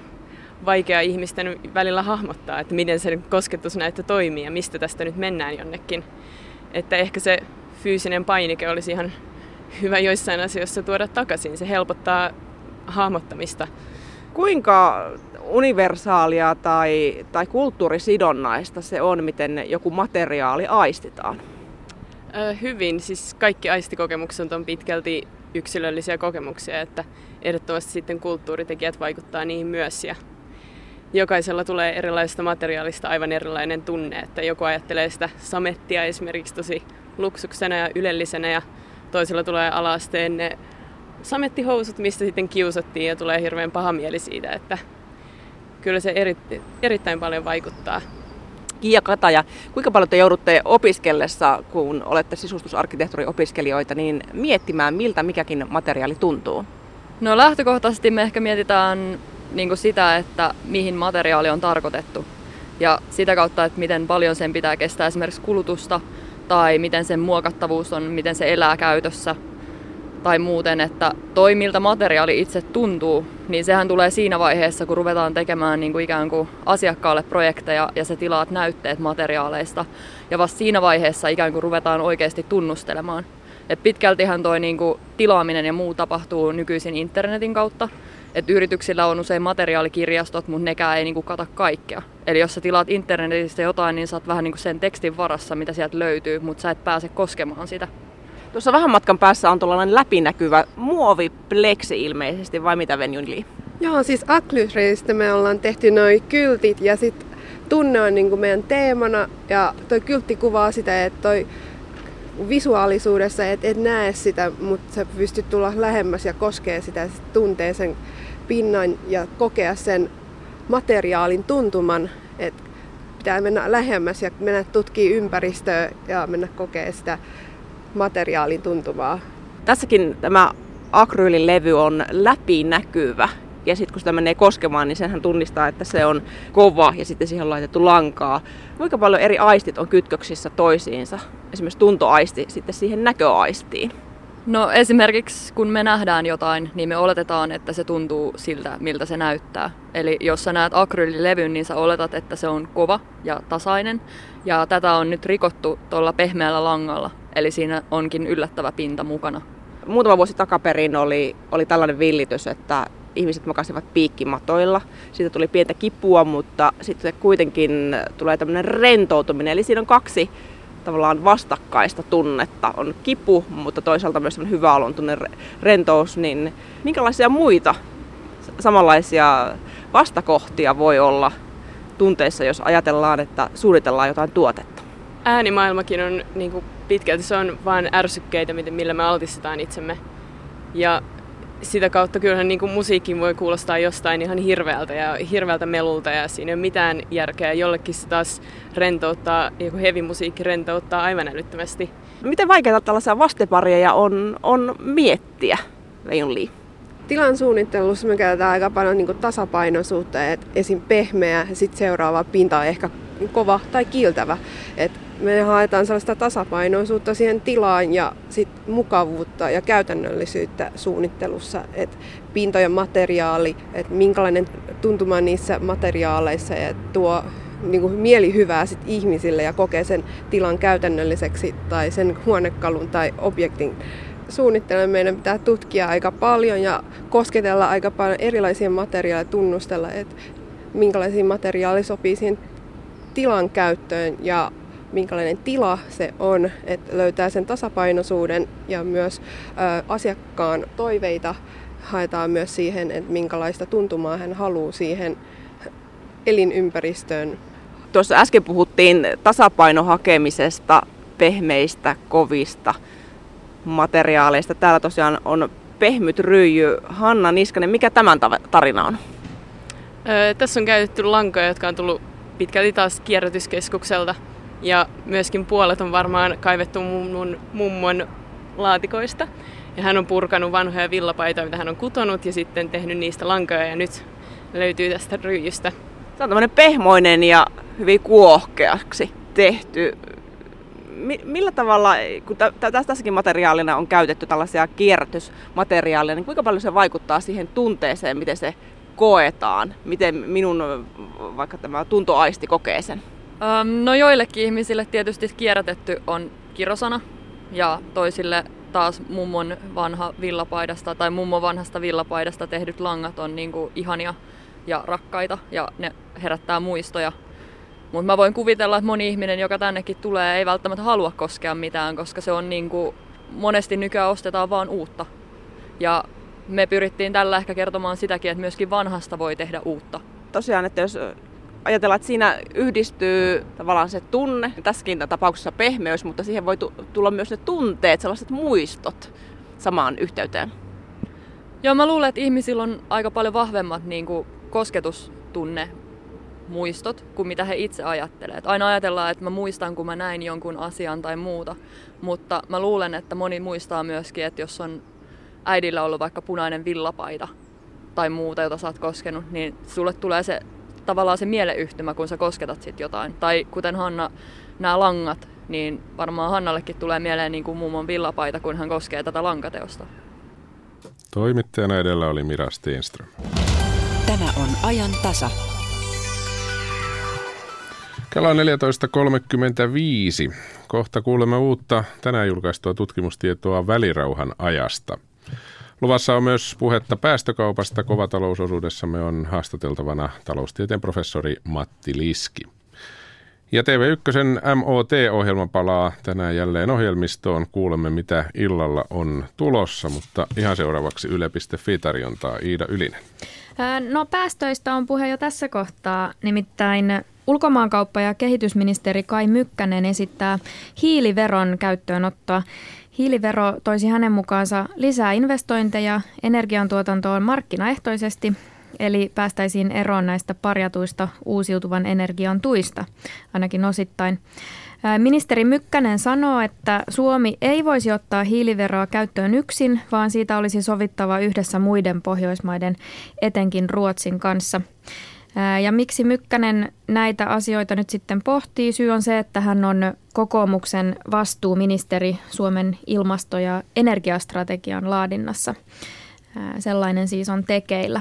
vaikea ihmisten välillä hahmottaa, että miten se kosketusnäyttö toimii ja mistä tästä nyt mennään jonnekin. Että ehkä se fyysinen painike olisi ihan hyvä joissain asioissa tuoda takaisin, se helpottaa hahmottamista. Kuinka universaalia tai kulttuurisidonnaista se on, miten joku materiaali aistitaan? Hyvin, siis kaikki aistikokemukset on pitkälti yksilöllisiä kokemuksia, että ehdottomasti sitten kulttuuritekijät vaikuttaa niihin myös ja jokaisella tulee erilaisesta materiaalista aivan erilainen tunne, että joku ajattelee sitä samettia esimerkiksi tosi luksuksena ja ylellisenä ja toisella tulee ala-asteen ne samettihousut, mistä sitten kiusattiin ja tulee hirveän paha mieli siitä, että kyllä se erittäin paljon vaikuttaa. Kiia Kataja, kuinka paljon te joudutte opiskellessa, kun olette sisustusarkkitehtuuriopiskelijoita, niin miettimään, miltä mikäkin materiaali tuntuu? No lähtökohtaisesti me ehkä mietitään sitä, että mihin materiaali on tarkoitettu. Ja sitä kautta, että miten paljon sen pitää kestää esimerkiksi kulutusta, tai miten sen muokattavuus on, miten se elää käytössä. Tai muuten, että toi miltä materiaali itse tuntuu, niin sehän tulee siinä vaiheessa, kun ruvetaan tekemään ikään kuin asiakkaalle projekteja ja sä tilaat näytteet materiaaleista. Ja vasta siinä vaiheessa ikään kuin ruvetaan oikeasti tunnustelemaan. Et pitkältihän toi tilaaminen ja muu tapahtuu nykyisin internetin kautta. Et yrityksillä on usein materiaalikirjastot, mutta nekään ei kata kaikkea. Eli jos sä tilaat internetistä jotain, niin sä oot vähän sen tekstin varassa, mitä sieltä löytyy, mutta sä et pääse koskemaan sitä. Tuossa vähän matkan päässä on tuollainen läpinäkyvä muovipleksi ilmeisesti, vai mitä Wen Jun Lee? Joo, siis Aclysreista me ollaan tehty noi kyltit ja sit tunne on meidän teemana ja toi kyltti kuvaa sitä, että toi visuaalisuudessa et näe sitä, mutta sä pystyt tulla lähemmäs ja koskee sitä ja sit tuntee sen pinnan ja kokea sen materiaalin tuntuman, että pitää mennä lähemmäs ja mennä tutkii ympäristöä ja mennä kokee sitä materiaalin tuntumaa. Tässäkin tämä akryylin levy on läpinäkyvä ja sitten kun sitä menee koskemaan, niin senhän tunnistaa, että se on kova ja sitten siihen on laitettu lankaa. Kuinka paljon eri aistit on kytköksissä toisiinsa? Esimerkiksi tuntoaisti sitten siihen näköaistiin. No esimerkiksi kun me nähdään jotain, niin me oletetaan, että se tuntuu siltä, miltä se näyttää. Eli jos sä näet akryylilevyn, niin sä oletat, että se on kova ja tasainen. Ja tätä on nyt rikottu tuolla pehmeällä langalla, eli siinä onkin yllättävä pinta mukana. Muutama vuosi takaperin oli tällainen villitys, että ihmiset makasivat piikkimatoilla. Siitä tuli pientä kipua, mutta sitten kuitenkin tulee tämmöinen rentoutuminen. Eli siinä on kaksi tavallaan vastakkaista tunnetta. On kipu, mutta toisaalta myös hyvä olon tunne, rentous. Niin minkälaisia muita samanlaisia vastakohtia voi olla tunteissa, jos ajatellaan, että suunnitellaan jotain tuotetta? Äänimaailmakin on pitkälti se on vain ärsykkeitä, millä me altistetaan itsemme. Ja sitä kautta kyllähän musiikki voi kuulostaa jostain ihan hirveältä melulta ja siinä ei ole mitään järkeä. Jollekin se taas rentouttaa, joku heavy-musiikki rentouttaa aivan älyttömästi. Miten vaikeaa tällaisia vastepareja on miettiä, Wen Jun Lee? Tilan suunnittelussa me käytetään aika paljon tasapainoisuutta, että esim. Pehmeä ja sitten seuraava pinta on ehkä kova tai kiiltävä. Me haetaan sellaista tasapainoisuutta siihen tilaan ja sit mukavuutta ja käytännöllisyyttä suunnittelussa. Pintojen materiaali, että minkälainen tuntuma niissä materiaaleissa ja tuo niin kuin mielihyvää sit ihmisille ja kokee sen tilan käytännölliseksi tai sen huonekalun tai objektin suunnitteleminen meidän pitää tutkia aika paljon ja kosketella aika paljon erilaisia materiaaleja, tunnustella, että minkälaisia materiaaleja sopii siihen tilan käyttöön ja minkälainen tila se on, että löytää sen tasapainoisuuden ja myös asiakkaan toiveita haetaan myös siihen, että minkälaista tuntumaa hän haluaa siihen elinympäristöön. Tuossa äsken puhuttiin tasapainohakemisesta, pehmeistä, kovista materiaaleista. Täällä tosiaan on pehmyt ryijy. Hanna Niskanen, mikä tämän tarina on? Tässä on käytetty lankoja, jotka on tullut pitkälti taas kierrätyskeskukselta. Ja myöskin puolet on varmaan kaivettu mun mummon laatikoista. Ja hän on purkanut vanhoja villapaitoja, mitä hän on kutonut ja sitten tehnyt niistä lankoja ja nyt löytyy tästä ryijystä. Se on tämmöinen pehmoinen ja hyvin kuohkeaksi tehty. Millä tavalla, kun tässäkin materiaalina on käytetty tällaisia kierrätysmateriaaleja, niin kuinka paljon se vaikuttaa siihen tunteeseen, miten se koetaan? Miten minun vaikka tämä tuntoaisti kokee sen? No joillekin ihmisille tietysti kierrätetty on kirosana ja toisille taas mummon vanha villapaidasta tai mummon vanhasta villapaidasta tehdyt langat on niinku ihania ja rakkaita ja ne herättää muistoja. Mutta mä voin kuvitella, että moni ihminen, joka tännekin tulee, ei välttämättä halua koskea mitään, koska se on niinku, monesti nykyään ostetaan vaan uutta. Ja me pyrittiin tällä ehkä kertomaan sitäkin, että myöskin vanhasta voi tehdä uutta. Tosiaan, että jos ajatellaan, että siinä yhdistyy tavallaan se tunne, tässäkin tapauksessa pehmeys, mutta siihen voi tulla myös ne tunteet, sellaiset muistot samaan yhteyteen. Joo, mä luulen, että ihmisillä on aika paljon vahvemmat niin kuin kosketustunne muistot kuin mitä he itse ajattelee. Aina ajatellaan, että mä muistan, kun mä näin jonkun asian tai muuta, mutta mä luulen, että moni muistaa myöskin, että jos on äidillä ollut vaikka punainen villapaita tai muuta, jota sä oot koskenut, niin sulle tulee se tavallaan se mieleyhtymä, kun sä kosketat sit jotain. Tai kuten Hanna, nämä langat, niin varmaan Hannallekin tulee mieleen niin kuin mummon villapaita, kun hän koskee tätä lankateosta. Toimittajana edellä oli Mira Stenström. Tämä on ajan tasa. Kello on 14.35. Kohta kuulemme uutta tänään julkaistua tutkimustietoa välirauhan ajasta. Luvassa on myös puhetta päästökaupasta. Kovatalousosuudessamme on haastateltavana taloustieteen professori Matti Liski. Ja TV1:n MOT-ohjelma palaa tänään jälleen ohjelmistoon. Kuulemme, mitä illalla on tulossa, mutta ihan seuraavaksi Yle.fi tarjontaa Iida Ylinen. No päästöistä on puhe jo tässä kohtaa, nimittäin ulkomaankauppa- ja kehitysministeri Kai Mykkänen esittää hiiliveron käyttöönottoa. Hiilivero toisi hänen mukaansa lisää investointeja energiantuotantoon markkinaehtoisesti, eli päästäisiin eroon näistä parjatuista uusiutuvan energian tuista, ainakin osittain. Ministeri Mykkänen sanoo, että Suomi ei voisi ottaa hiiliveroa käyttöön yksin, vaan siitä olisi sovittava yhdessä muiden Pohjoismaiden, etenkin Ruotsin kanssa. Ja miksi Mykkänen näitä asioita nyt sitten pohtii? Syy on se, että hän on kokoomuksen vastuuministeri Suomen ilmasto- ja energiastrategian laadinnassa. Sellainen siis on tekeillä.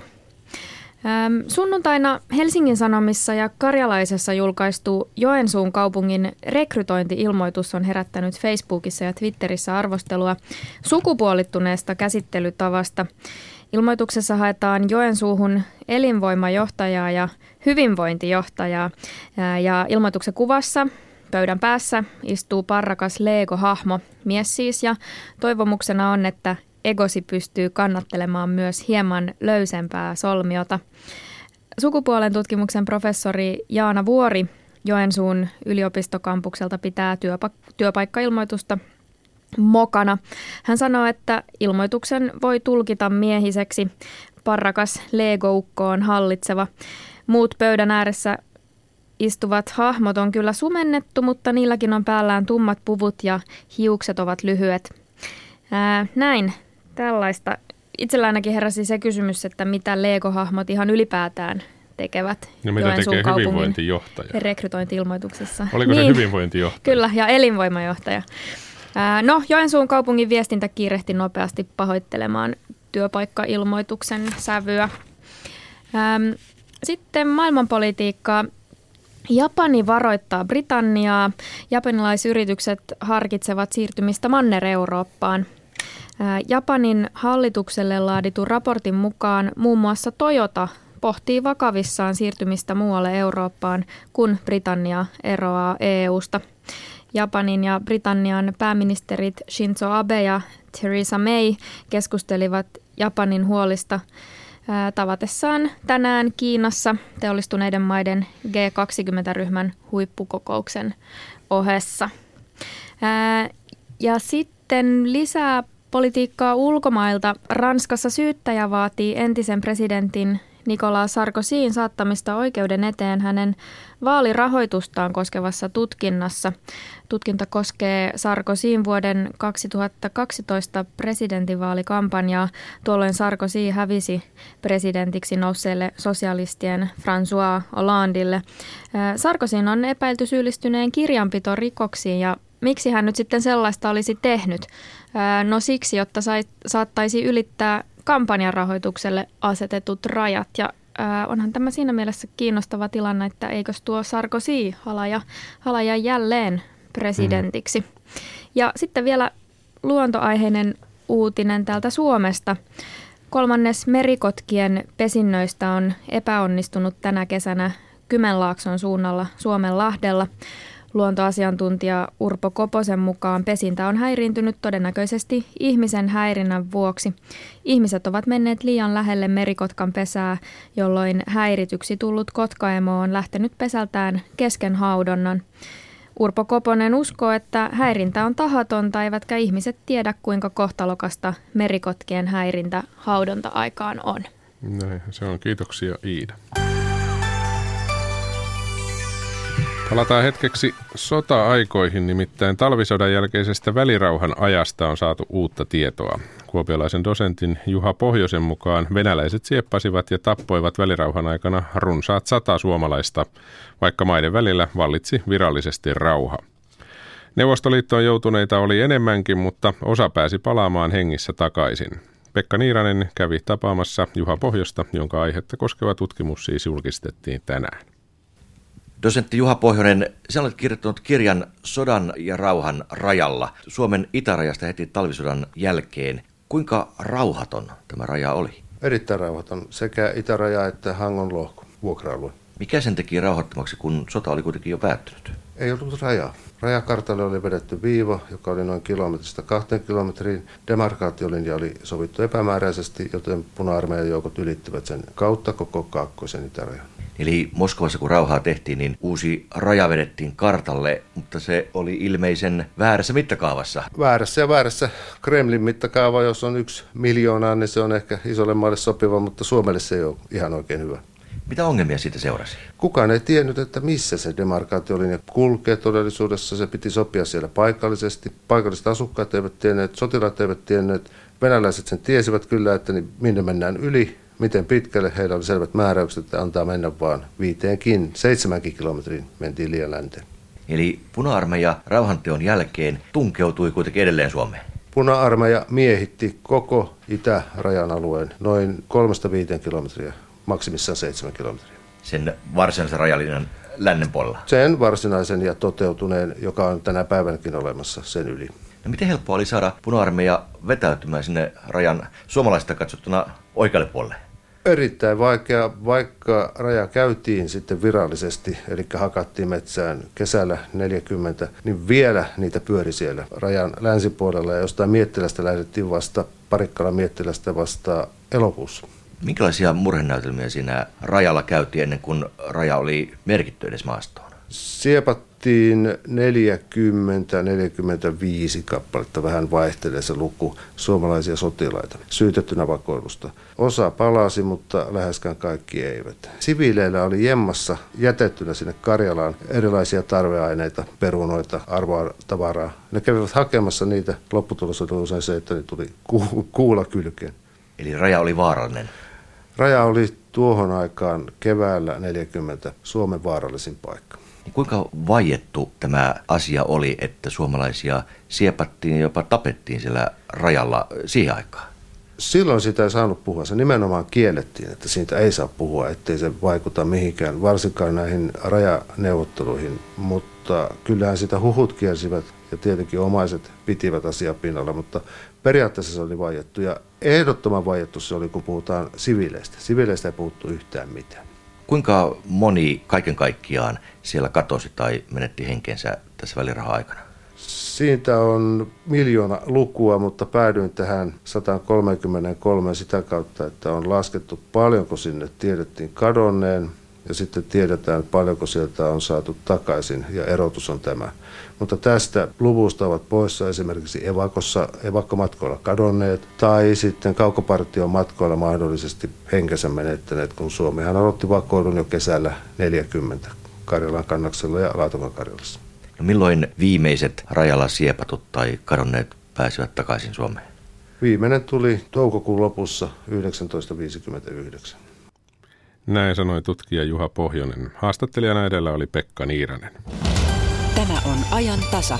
Sunnuntaina Helsingin Sanomissa ja Karjalaisessa julkaistu Joensuun kaupungin rekrytointi-ilmoitus on herättänyt Facebookissa ja Twitterissä arvostelua sukupuolittuneesta käsittelytavasta. Ilmoituksessa haetaan Joensuuhun elinvoimajohtajaa ja hyvinvointijohtajaa ja ilmoituksen kuvassa pöydän päässä istuu parrakas Lego-hahmo, mies siis, ja toivomuksena on, että egosi pystyy kannattelemaan myös hieman löysempää solmiota. Sukupuolen tutkimuksen professori Jaana Vuori Joensuun yliopistokampukselta pitää työpaikkailmoitusta mokana. Hän sanoo, että ilmoituksen voi tulkita miehiseksi. Parrakas Lego-ukko on hallitseva. Muut pöydän ääressä istuvat hahmot on kyllä sumennettu, mutta niilläkin on päällään tummat puvut ja hiukset ovat lyhyet. Näin. Tällaista. Itsellä ainakin heräsi se kysymys, että mitä Lego-hahmot ihan ylipäätään tekevät. No mitä tekee hyvinvointijohtaja? Rekrytointi-ilmoituksessa. Oliko se hyvinvointijohtaja? Kyllä, ja elinvoimajohtaja. No, Joensuun kaupungin viestintä kiirehti nopeasti pahoittelemaan työpaikkailmoituksen sävyä. Sitten maailmanpolitiikkaa. Japani varoittaa Britanniaa. Japanilaisyritykset harkitsevat siirtymistä Manner-Eurooppaan. Japanin hallitukselle laaditun raportin mukaan muun muassa Toyota pohtii vakavissaan siirtymistä muualle Eurooppaan, kun Britannia eroaa EUsta. Japanin ja Britannian pääministerit Shinzo Abe ja Theresa May keskustelivat Japanin huolista tavatessaan tänään Kiinassa teollistuneiden maiden G20-ryhmän huippukokouksen ohessa. Ja sitten lisää politiikkaa ulkomailta. Ranskassa syyttäjä vaatii entisen presidentin Nicolas Sarkozyn saattamista oikeuden eteen hänen vaalirahoitustaan koskevassa tutkinnassa. Tutkinta koskee Sarkozyn vuoden 2012 presidentinvaalikampanjaa. Tuolloin Sarkozy hävisi presidentiksi nousseelle sosialistien François Hollandelle. Sarkozyn on epäilty syyllistyneen kirjanpitorikoksiin ja miksi hän nyt sitten sellaista olisi tehnyt? No siksi, jotta saattaisi ylittää kampanjan rahoitukselle asetetut rajat. Ja onhan tämä siinä mielessä kiinnostava tilanne, että eikös tuo Sarkozy halaja jälleen presidentiksi. Ja sitten vielä luontoaiheinen uutinen täältä Suomesta. 3. merikotkien pesinnöistä on epäonnistunut tänä kesänä Kymenlaakson suunnalla Suomenlahdella. Luontoasiantuntija Urpo Koposen mukaan pesintä on häiriintynyt todennäköisesti ihmisen häirinnän vuoksi. Ihmiset ovat menneet liian lähelle merikotkan pesää, jolloin häirityksi tullut kotkaemo on lähtenyt pesältään kesken haudonnan. Urpo Koponen uskoo, että häirintä on tahatonta, eivätkä ihmiset tiedä, kuinka kohtalokasta merikotkien häirintä haudonta-aikaan on. Näin se on. Kiitoksia, Iida. Palataan hetkeksi sota-aikoihin, nimittäin talvisodan jälkeisestä välirauhan ajasta on saatu uutta tietoa. Kuopiolaisen dosentin Juha Pohjosen mukaan venäläiset sieppasivat ja tappoivat välirauhan aikana runsaat 100 suomalaista, vaikka maiden välillä vallitsi virallisesti rauha. Neuvostoliittoon joutuneita oli enemmänkin, mutta osa pääsi palaamaan hengissä takaisin. Pekka Niiranen kävi tapaamassa Juha Pohjosta, jonka aihetta koskeva tutkimus siis julkistettiin tänään. Dosentti Juha Pohjonen, sinä olet kirjoittanut kirjan Sodan ja rauhan rajalla Suomen itärajasta heti talvisodan jälkeen. Kuinka rauhaton tämä raja oli? Erittäin rauhaton, sekä itäraja että Hangon lohko, vuokra-alue. Mikä sen teki rauhattomaksi, kun sota oli kuitenkin jo päättynyt? Ei ollut rajaa. Rajakartalle oli vedetty viiva, joka oli noin kilometristä 2 kilometriin. Demarkaatiolinja oli sovittu epämääräisesti, joten puna-armeijan joukot ylittivät sen kautta koko kaakkoisen itärajan. Eli Moskovassa kun rauhaa tehtiin, niin uusi raja vedettiin kartalle, mutta se oli ilmeisen väärässä mittakaavassa. Väärässä. Kremlin mittakaava, jos on 1 miljoonaa, niin se on ehkä isolle maalle sopiva, mutta Suomelle se ei ole ihan oikein hyvä. Mitä ongelmia siitä seurasi? Kukaan ei tiennyt, että missä se demarkaatiolinja kulkee todellisuudessa. Se piti sopia siellä paikallisesti. Paikalliset asukkaat eivät tienneet, sotilaat eivät tienneet. Venäläiset sen tiesivät kyllä, että minne mennään yli. Miten pitkälle heillä oli selvät määräykset, että antaa mennä vaan 7 kilometriin mentiin liian länteen. Eli puna-armeija rauhanteon jälkeen tunkeutui kuitenkin edelleen Suomeen? Puna-armeija miehitti koko itärajan alueen noin 3-5 kilometriä, maksimissaan 7 kilometriä. Sen varsinaisen rajalinjan lännen puolella? Sen varsinaisen ja toteutuneen, joka on tänä päivänäkin olemassa sen yli. No miten helppoa oli saada puna-armeija vetäytymään sinne rajan suomalaista katsottuna oikealle puolelle? Erittäin vaikea, vaikka raja käytiin sitten virallisesti, eli hakattiin metsään kesällä 40, niin vielä niitä pyöri siellä rajan länsipuolella ja jostain Miettilästä lähdettiin vasta, Parikkalan Miettilästä vasta elokuussa. Minkälaisia murhenäytelmiä siinä rajalla käytiin ennen kuin raja oli merkitty edes maastoon? Siepattiin 40-45 kappaletta, vähän vaihtelee se luku, suomalaisia sotilaita syytettynä vakoilusta. Osa palasi, mutta läheskään kaikki eivät. Siviileillä oli jemmassa jätettynä sinne Karjalaan erilaisia tarveaineita, perunoita, arvotavaraa. Ne kävivät hakemassa niitä, lopputulos oli usein se, että ne tuli kuula kylkeen. Eli raja oli vaarallinen? Raja oli tuohon aikaan keväällä 40 Suomen vaarallisin paikka. Kuinka vaiettu tämä asia oli, että suomalaisia siepattiin ja jopa tapettiin siellä rajalla siihen aikaan? Silloin sitä ei saanut puhua. Se nimenomaan kiellettiin, että siitä ei saa puhua, ettei se vaikuta mihinkään, varsinkaan näihin rajaneuvotteluihin. Mutta kyllähän sitä huhut kiersivät ja tietenkin omaiset pitivät asiaa pinnalla, mutta periaatteessa se oli vaiettu. Ja ehdottoman vaiettu se oli, kun puhutaan siviileistä. Siviileistä ei puhuttu yhtään mitään. Kuinka moni kaiken kaikkiaan siellä katosi tai menetti henkensä tässä väliraha-aikana? Siitä on 1 000 000 lukua, mutta päädyin tähän 133 sitä kautta, että on laskettu paljonko sinne tiedettiin kadonneen ja sitten tiedetään paljonko sieltä on saatu takaisin ja erotus on tämä. Mutta tästä luvusta ovat poissa esimerkiksi evakkomatkoilla kadonneet tai sitten kaukopartion matkoilla mahdollisesti henkensä menettäneet, kun Suomihan aloitti vakoilun jo kesällä 40 Karjalan kannaksella ja Laatokan Karjalassa. No milloin viimeiset rajalla siepatut tai kadonneet pääsivät takaisin Suomeen? Viimeinen tuli toukokuun lopussa 1959. Näin sanoi tutkija Juha Pohjonen. Haastattelijana edellä oli Pekka Niiranen. Tämä on ajan tasa.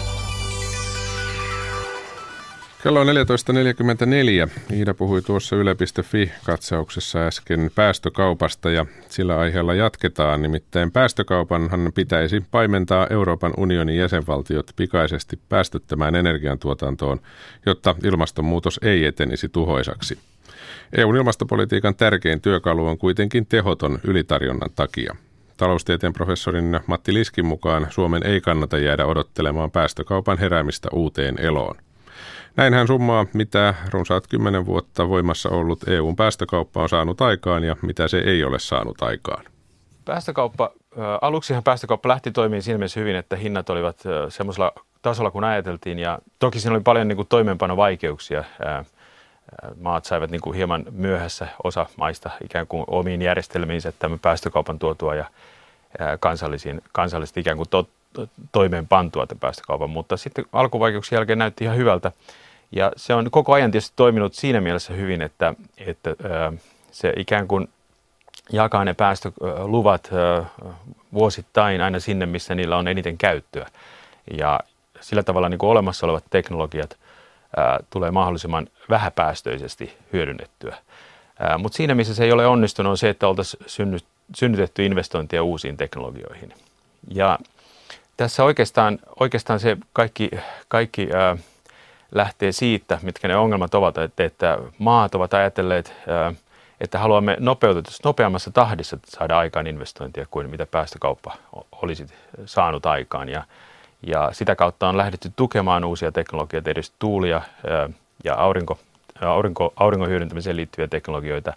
Kello on 14.44. Iida puhui tuossa Yle.fi-katsauksessa äsken päästökaupasta ja sillä aiheella jatketaan. Nimittäin päästökaupanhan pitäisi paimentaa Euroopan unionin jäsenvaltiot pikaisesti päästöttömään energiantuotantoon, jotta ilmastonmuutos ei etenisi tuhoisaksi. EUn ilmastopolitiikan tärkein työkalu on kuitenkin tehoton ylitarjonnan takia. Taloustieteen professorin Matti Liskin mukaan Suomen ei kannata jäädä odottelemaan päästökaupan heräämistä uuteen eloon. Näin hän summaa, mitä runsaat 10 vuotta voimassa ollut EUn päästökauppa on saanut aikaan ja mitä se ei ole saanut aikaan. Aluksihan päästökauppa lähti toimimaan siinä mielessä hyvin, että hinnat olivat semmoisella tasolla kuin ajateltiin ja toki siinä oli paljon niin kuin toimeenpanovaikeuksia. Maat saivat niin kuin hieman myöhässä osa maista ikään kuin omiin järjestelmiinsä tämän päästökaupan tuotua ja kansallisesti ikään kuin toimeenpantua tämän päästökaupan, mutta sitten alkuvaikeuksien jälkeen näytti ihan hyvältä. Ja se on koko ajan tietysti toiminut siinä mielessä hyvin, että se ikään kuin jakaa ne päästöluvat vuosittain aina sinne, missä niillä on eniten käyttöä. Ja sillä tavalla niin kuin olemassa olevat teknologiat tulee mahdollisimman vähäpäästöisesti hyödynnettyä. Mutta siinä, missä se ei ole onnistunut, on se, että oltaisiin synnytetty investointia uusiin teknologioihin. Ja tässä oikeastaan se kaikki lähtee siitä, mitkä ne ongelmat ovat, että maat ovat ajatelleet, että haluamme nopeammassa tahdissa saada aikaan investointia kuin mitä päästökauppa olisi saanut aikaan. Ja sitä kautta on lähdetty tukemaan uusia teknologioita, erityisesti tuulia ja auringon hyödyntämiseen liittyviä teknologioita.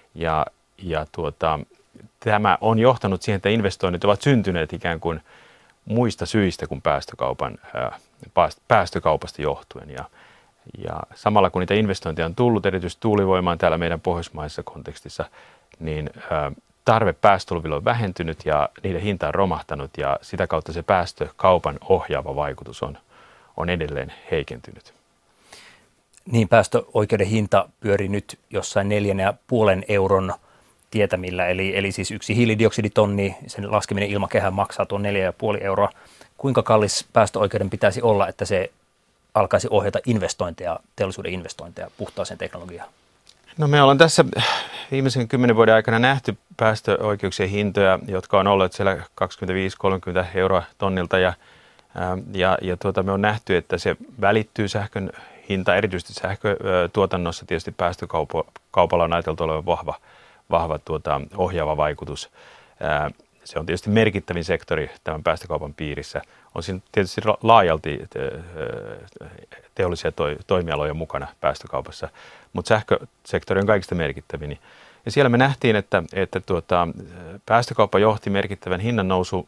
Tämä on johtanut siihen, että investoinnit ovat syntyneet ikään kuin muista syistä kuin päästökaupasta johtuen. Ja samalla kun niitä investointeja on tullut, erityisesti tuulivoimaan täällä meidän pohjoismaisessa kontekstissa, niin tarve päästöluville on vähentynyt ja niiden hinta on romahtanut ja sitä kautta se päästökaupan ohjaava vaikutus on edelleen heikentynyt. Niin, päästöoikeuden hinta pyörii nyt jossain 4,5 euron tietämillä, eli siis 1 hiilidioksiditonni, sen laskeminen ilmakehään maksaa tuon 4,5 euroa. Kuinka kallis päästöoikeuden pitäisi olla, että se alkaisi ohjata investointeja, teollisuuden investointeja puhtaaseen teknologiaan? No me ollaan tässä viimeisen 10 vuoden aikana nähty päästöoikeuksien hintoja, jotka on olleet siellä 25-30 euroa tonnilta ja me on nähty, että se välittyy sähkön hinta, erityisesti sähkötuotannossa tietysti päästökaupalla on ajateltu olevan vahva ohjaava vaikutus. Se on tietysti merkittävin sektori tämän päästökaupan piirissä. On siinä tietysti laajalti teollisia toimialoja mukana päästökaupassa, mutta sähkösektori on kaikista merkittävin. Ja siellä me nähtiin, että päästökauppa johti merkittävän hinnan nousu,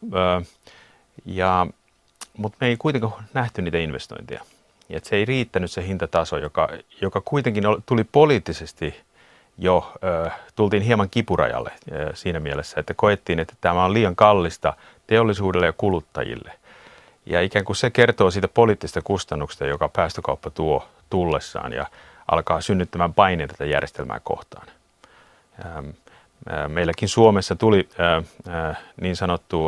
mutta me ei kuitenkaan nähty niitä investointeja. Ja se ei riittänyt se hintataso, joka kuitenkin tuli poliittisesti tultiin hieman kipurajalle siinä mielessä, että koettiin, että tämä on liian kallista teollisuudelle ja kuluttajille. Ja ikään kuin se kertoo siitä poliittisesta kustannuksesta, joka päästökauppa tuo tullessaan ja alkaa synnyttämään paineita tätä järjestelmää kohtaan. Meilläkin Suomessa tuli niin sanottu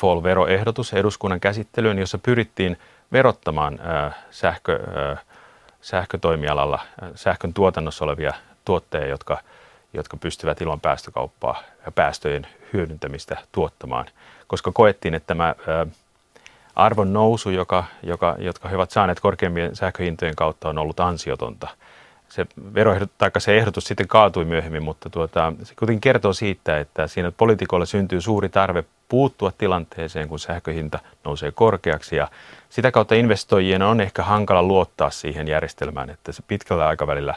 windfall-veroehdotus eduskunnan käsittelyyn, jossa pyrittiin verottamaan sähkötoimialalla, sähkön tuotannossa olevia tuotteita, jotka pystyvät ilman päästökauppaa ja päästöjen hyödyntämistä tuottamaan, koska koettiin, että tämä arvon nousu, jotka he ovat saaneet korkeimpien sähköhintojen kautta, on ollut ansiotonta. Se ehdotus sitten kaatui myöhemmin, mutta se kuitenkin kertoo siitä, että siinä poliitikoilla syntyy suuri tarve puuttua tilanteeseen, kun sähköhinta nousee korkeaksi, ja sitä kautta investoijien on ehkä hankala luottaa siihen järjestelmään, että se pitkällä aikavälillä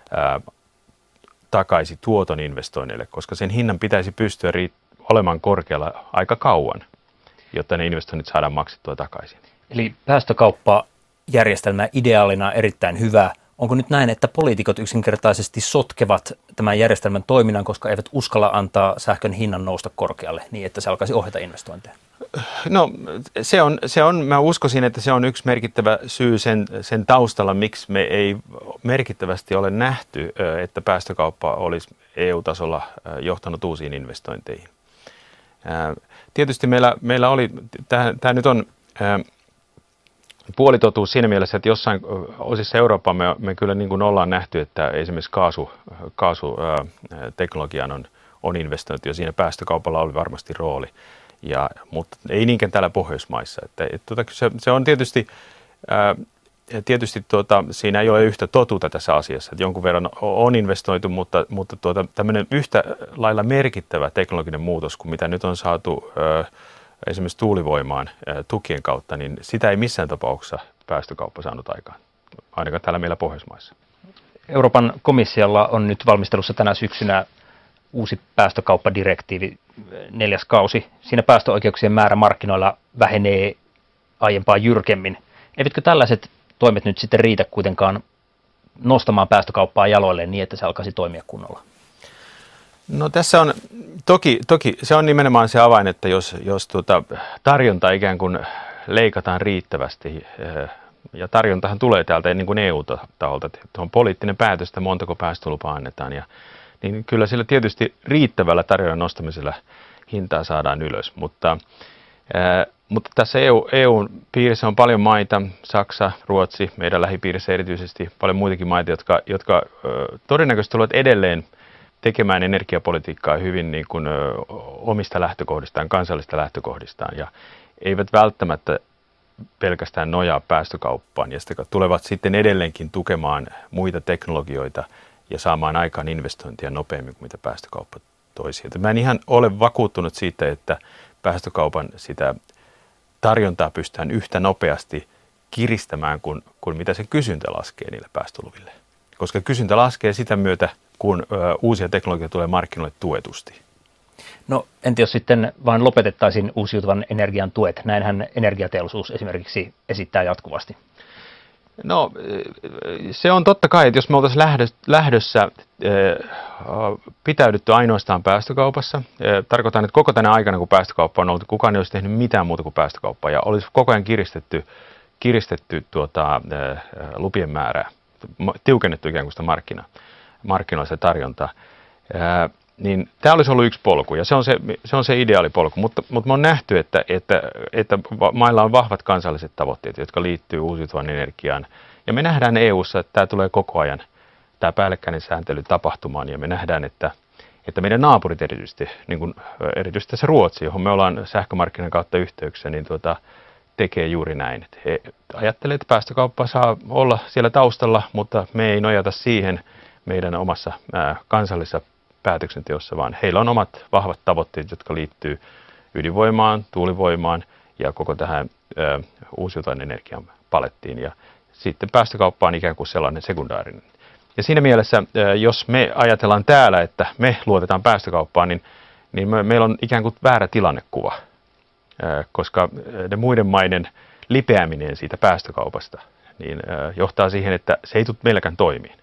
takaisi tuoton investoinneille, koska sen hinnan pitäisi pystyä olemaan korkealla aika kauan, jotta ne investoinnit saadaan maksettua takaisin. Eli päästökauppajärjestelmä ideaalina erittäin hyvä. Onko nyt näin, että poliitikot yksinkertaisesti sotkevat tämän järjestelmän toiminnan, koska eivät uskalla antaa sähkön hinnan nousta korkealle niin, että se alkaisi ohjata investointeja? No mä uskoisin, että se on yksi merkittävä syy sen taustalla, miksi me ei merkittävästi ole nähty, että päästökauppa olisi EU-tasolla johtanut uusiin investointeihin. Tietysti meillä oli, tämä nyt on puolitotuus siinä mielessä, että jossain osissa Eurooppaa me kyllä niin kuin ollaan nähty, että esimerkiksi kaasuteknologiaan on investointi ja siinä päästökaupalla oli varmasti rooli, mutta ei niinkään täällä Pohjoismaissa. Se on tietysti siinä ei ole yhtä totuutta tässä asiassa, että jonkun verran on investoitu, mutta tämmöinen yhtä lailla merkittävä teknologinen muutos kuin mitä nyt on saatu esimerkiksi tuulivoimaan tukien kautta, niin sitä ei missään tapauksessa päästökauppa saanut aikaan, ainakaan täällä meillä Pohjoismaissa. Euroopan komissiolla on nyt valmistelussa tänä syksynä uusi päästökauppadirektiivi, 4. kausi. Siinä päästöoikeuksien määrä markkinoilla vähenee aiempaa jyrkemmin. Eivätkö tällaiset toimet nyt sitten riitä kuitenkaan nostamaan päästökauppaa jaloilleen niin, että se alkaisi toimia kunnolla? No tässä on, toki se on nimenomaan se avain, että jos tarjonta ikään kuin leikataan riittävästi, ja tarjontahan tulee täältä niin kuin EU-taholta, että on poliittinen päätös, että montako päästölupaa annetaan, niin kyllä sillä tietysti riittävällä tarjonnan nostamisella hintaa saadaan ylös, mutta tässä EU-piirissä on paljon maita, Saksa, Ruotsi, meidän lähipiirissä erityisesti paljon muitakin maita, jotka todennäköisesti tulevat edelleen tekemään energiapolitiikkaa hyvin niin kuin omista lähtökohdistaan, kansallista lähtökohdistaan, ja eivät välttämättä pelkästään nojaa päästökauppaan, ja sitten tulevat sitten edelleenkin tukemaan muita teknologioita ja saamaan aikaan investointia nopeammin kuin mitä päästökauppa toisi. Mä en ihan ole vakuuttunut siitä, että päästökaupan sitä tarjontaa pystytään yhtä nopeasti kiristämään kuin mitä se kysyntä laskee niille päästöluville. Koska kysyntä laskee sitä myötä, kun uusia teknologioita tulee markkinoille tuetusti. No entä jos sitten vain lopetettaisiin uusiutuvan energian tuet? Näinhän energiateollisuus esimerkiksi esittää jatkuvasti. No se on totta kai, että jos me oltaisiin lähdössä pitäydytty ainoastaan päästökaupassa, tarkoitan, että koko tänä aikana kun päästökauppa on ollut, kukaan ei olisi tehnyt mitään muuta kuin päästökauppaa ja olisi koko ajan kiristetty lupien määrää, tiukennettu ikään kuin sitä markkinoista tarjontaa, niin tämä olisi ollut yksi polku ja se on se ideaalipolku, mutta me on nähty, että mailla on vahvat kansalliset tavoitteet, jotka liittyy uusiutuvan energiaan, ja me nähdään EU:ssa, että tämä tulee koko ajan, tämä päällekkäinen sääntely tapahtumaan, ja me nähdään, että meidän naapurit erityisesti, niin kuin erityisesti tässä Ruotsi, johon me ollaan sähkömarkkinan kautta yhteyksissä, niin tekee juuri näin. Että he ajattelevat, että päästökauppa saa olla siellä taustalla, mutta me ei nojata siihen meidän omassa kansallisessa päätöksenteossa, vaan heillä on omat vahvat tavoitteet, jotka liittyy ydinvoimaan, tuulivoimaan ja koko tähän uusiutuvan energian palettiin. Ja sitten päästökauppa on ikään kuin sellainen sekundaarinen. Ja siinä mielessä, jos me ajatellaan täällä, että me luotetaan päästökauppaan, niin meillä on ikään kuin väärä tilannekuva, koska ne muiden maiden lipeäminen siitä päästökaupasta niin johtaa siihen, että se ei tule meilläkään toimiin.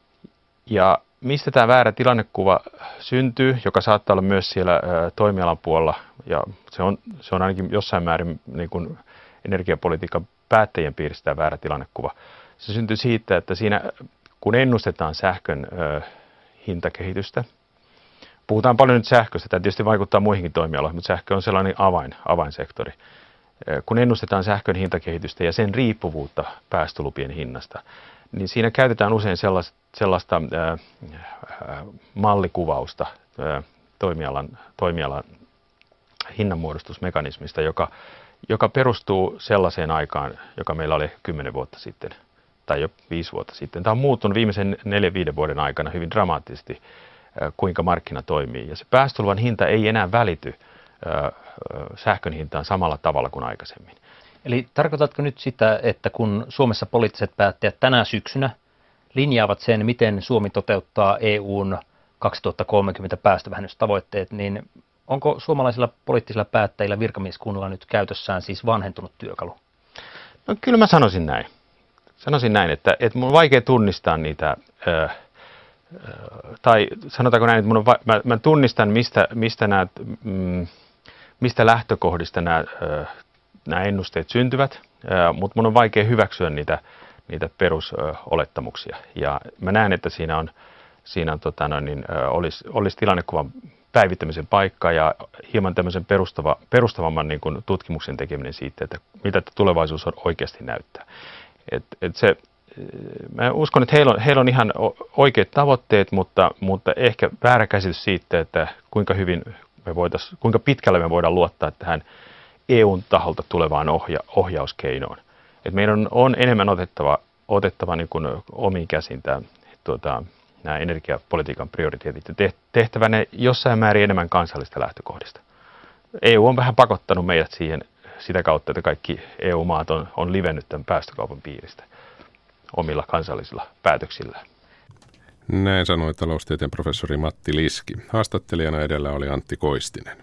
Ja mistä tämä väärä tilannekuva syntyy, joka saattaa olla myös siellä toimialan puolella, ja se on ainakin jossain määrin niin kuin energiapolitiikan päättäjien piirissä tämä väärä tilannekuva. Se syntyy siitä, että siinä kun ennustetaan sähkön hintakehitystä, puhutaan paljon nyt sähköstä, tämä tietysti vaikuttaa muihinkin toimialoihin, mutta sähkö on sellainen avainsektori. Kun ennustetaan sähkön hintakehitystä ja sen riippuvuutta päästölupien hinnasta, niin siinä käytetään usein sellaista mallikuvausta toimialan hinnanmuodostusmekanismista, joka perustuu sellaiseen aikaan, joka meillä oli 10 vuotta sitten tai jo 5 vuotta sitten. Tämä on muuttunut viimeisen 4-5 vuoden aikana hyvin dramaattisesti, kuinka markkina toimii. Ja se päästöluvan hinta ei enää välity sähkön hintaan samalla tavalla kuin aikaisemmin. Eli tarkoitatko nyt sitä, että kun Suomessa poliittiset päättäjät tänä syksynä linjaavat sen, miten Suomi toteuttaa EUn 2030 päästövähennystavoitteet, niin onko suomalaisilla poliittisilla päättäjillä virkamieskunnalla nyt käytössään siis vanhentunut työkalu? No kyllä mä sanoisin näin. Että mun on vaikea tunnistaa niitä, tai sanotaanko näin, että mä tunnistan, mistä lähtökohdista nämä ennusteet syntyvät, mutta mun on vaikea hyväksyä niitä perusolettamuksia. Ja mä näen, että siinä olisi tilannekuvan päivittämisen paikka ja hieman tämmöisen perustavamman niin kuin tutkimuksen tekeminen siitä, että mitä tulevaisuus oikeasti näyttää. Mä uskon, että heillä on ihan oikeat tavoitteet, mutta ehkä väärä käsitys siitä, että kuinka pitkälle me voidaan luottaa tähän EUn taholta tulevaan ohjauskeinoon. Et meidän on enemmän otettava niin kuin omiin käsiin nämä energiapolitiikan prioriteetit ja tehtävä ne jossain määrin enemmän kansallista lähtökohdista. EU on vähän pakottanut meidät siihen sitä kautta, että kaikki EU-maat on livennyt tämän päästökaupan piiristä omilla kansallisilla päätöksillään. Näin sanoi taloustieteen professori Matti Liski. Haastattelijana edellä oli Antti Koistinen.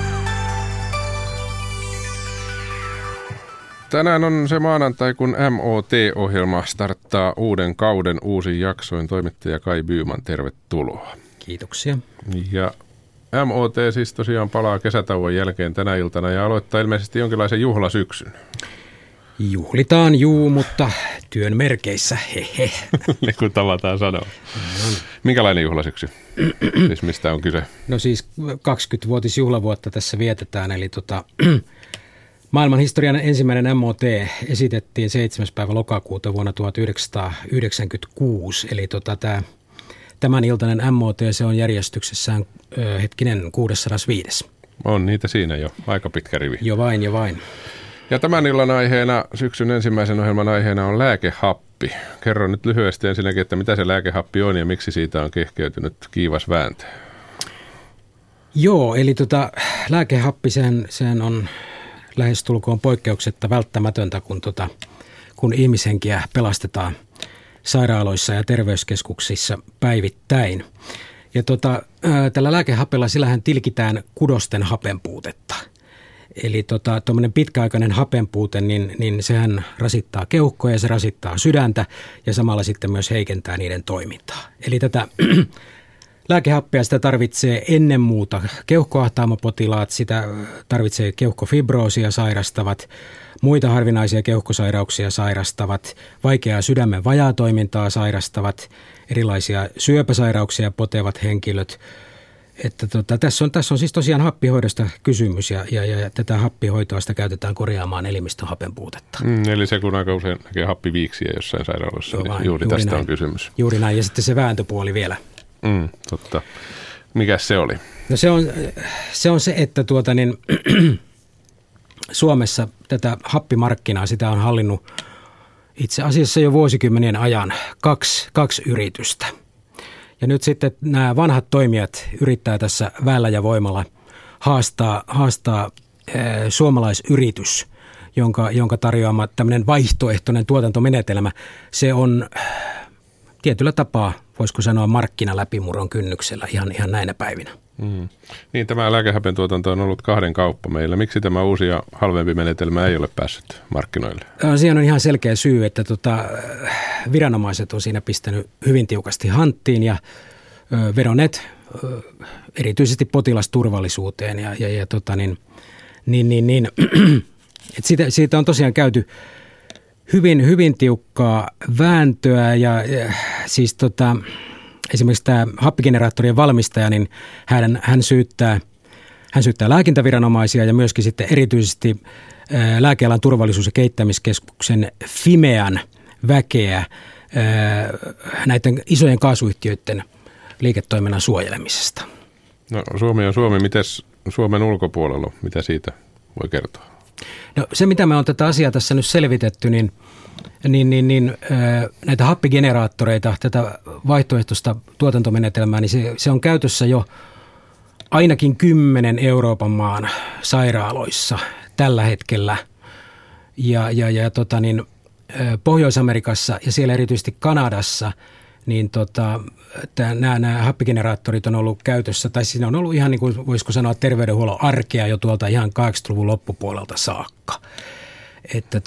Tänään on se maanantai, kun MOT-ohjelma starttaa uuden kauden uusin jaksoin. Toimittaja Kai Byman, tervetuloa. Kiitoksia. Ja MOT siis tosiaan palaa kesätauon jälkeen tänä iltana ja aloittaa ilmeisesti jonkinlaisen juhlasyksyn. Juhlitaan mutta työn merkeissä, hehe. Niin kuin tavataan sanoa. Minkälainen juhlasyksy? Siis mistä on kyse? No siis 20-vuotisjuhlavuotta tässä vietetään, eli maailman historian ensimmäinen MOT esitettiin 7. päivä lokakuuta vuonna 1996, eli tämän iltainen MOT, se on järjestyksessään 605. On niitä siinä jo, aika pitkä rivi. Jo vain. Ja tämän illan aiheena, syksyn ensimmäisen ohjelman aiheena on lääkehappi. Kerro nyt lyhyesti ensinnäkin, että mitä se lääkehappi on ja miksi siitä on kehkeytynyt kiivas vääntö. Joo, eli lääkehappi, sehän on lähestulkoon poikkeuksetta välttämätöntä, kun ihmishenkiä pelastetaan sairaaloissa ja terveyskeskuksissa päivittäin. Ja tällä lääkehapella sillähän tilkitään kudosten hapenpuutetta. Eli tuommoinen pitkäaikainen hapenpuute, niin sehän rasittaa keuhkoja ja se rasittaa sydäntä ja samalla sitten myös heikentää niiden toimintaa. Eli tätä lääkehappea sitä tarvitsee ennen muuta keuhkoahtaumapotilaat, sitä tarvitsee keuhkofibroosia sairastavat, muita harvinaisia keuhkosairauksia sairastavat, vaikeaa sydämen vajaatoimintaa sairastavat, erilaisia syöpäsairauksia potevat henkilöt. Että tässä on siis tosiaan happihoidosta kysymys ja tätä happihoitoa sitä käytetään korjaamaan elimistön hapenpuutetta. Eli se kun aika usein näkee happiviiksiä jossain sairaalassa, niin juuri tästä näin on kysymys. Juuri näin, ja sitten se vääntöpuoli vielä. Totta. Mikäs se oli? No se on se, että Suomessa tätä happimarkkinaa, sitä on hallinnut itse asiassa jo vuosikymmenien ajan kaksi yritystä. Ja nyt sitten nämä vanhat toimijat yrittää tässä väellä ja voimalla haastaa suomalaisyritys, jonka tarjoama tämmöinen vaihtoehtoinen tuotantomenetelmä, se on tietyllä tapaa, voisiko sanoa, markkinaläpimurron kynnyksellä ihan näinä päivinä. Niin, tämä lääkehapen tuotanto on ollut kahden kauppa meillä. Miksi tämä uusi ja halvempi menetelmä ei ole päässyt markkinoille? Siihen on ihan selkeä syy, että viranomaiset on siinä pistänyt hyvin tiukasti hanttiin ja vedonneet erityisesti potilasturvallisuuteen siitä on tosiaan käyty hyvin tiukkaa vääntöä ja siis esimerkiksi tämä happigeneraattorien valmistaja, niin hän syyttää lääkintäviranomaisia ja myöskin sitten erityisesti lääkealan turvallisuus- ja kehittämiskeskuksen Fimean väkeä näiden isojen kaasuyhtiöiden liiketoiminnan suojelemisesta. No, Suomi on Suomi. Mites Suomen ulkopuolella, mitä siitä voi kertoa? No, se, mitä me on tätä asiaa tässä nyt selvitetty, niin näitä happigeneraattoreita, tätä vaihtoehtoista tuotantomenetelmää, niin se on käytössä jo ainakin 10 Euroopan maan sairaaloissa tällä hetkellä. Ja Pohjois-Amerikassa ja siellä erityisesti Kanadassa, niin nämä happigeneraattorit on ollut käytössä, tai siinä on ollut ihan niin kuin voisiko sanoa terveydenhuollon arkea jo tuolta ihan 80-luvun loppupuolelta saakka. Että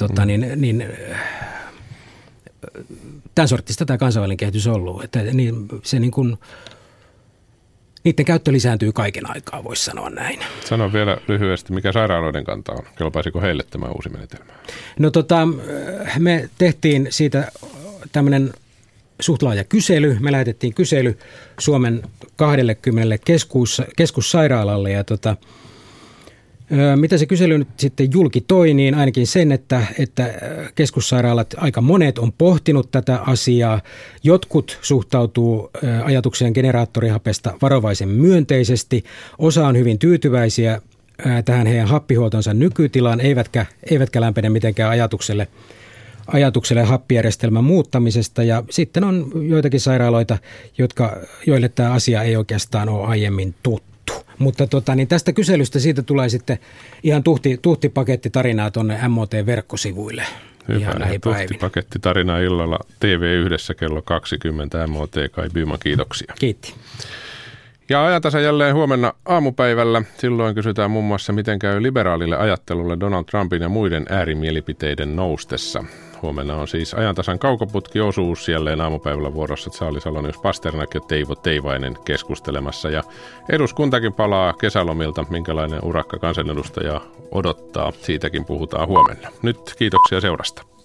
tämän sorttista tämä kansainvälinen kehitys on ollut. Että se niin kuin, niiden käyttö lisääntyy kaiken aikaa, voisi sanoa näin. Sano vielä lyhyesti, mikä sairaaloiden kanta on. Kelpaisiko heille tämä uusi menetelmä? No me tehtiin siitä tämmöinen suht laaja kysely. Me lähetettiin kysely Suomen 20 keskussairaalalle ja mitä se kysely nyt sitten julki toi, niin ainakin sen, että keskussairaalat, aika monet on pohtinut tätä asiaa. Jotkut suhtautuu ajatukseen generaattorihapesta varovaisen myönteisesti. Osa on hyvin tyytyväisiä tähän heidän happihuoltonsa nykytilaan, eivätkä lämpene mitenkään ajatukselle happijärjestelmän muuttamisesta. Ja sitten on joitakin sairaaloita, joille tämä asia ei oikeastaan ole aiemmin tuttu. Mutta niin tästä kyselystä siitä tulee sitten ihan tuhtipakettitarinaa tuonne MOT-verkkosivuille. Hyvä, tuhtipakettitarinaa illalla TV1 kello 20 MOT Kai Byman, kiitoksia. Kiitti. Ja ajantasa jälleen huomenna aamupäivällä. Silloin kysytään muun muassa, miten käy liberaalille ajattelulle Donald Trumpin ja muiden äärimielipiteiden noustessa. Huomenna on siis ajantasan kaukoputkiosuus jälleen aamupäivällä vuorossa Charlie Salonius Pasternak ja Teivo Teivainen keskustelemassa. Ja eduskuntakin palaa kesälomilta, minkälainen urakka kansanedustaja odottaa. Siitäkin puhutaan huomenna. Nyt kiitoksia seurasta.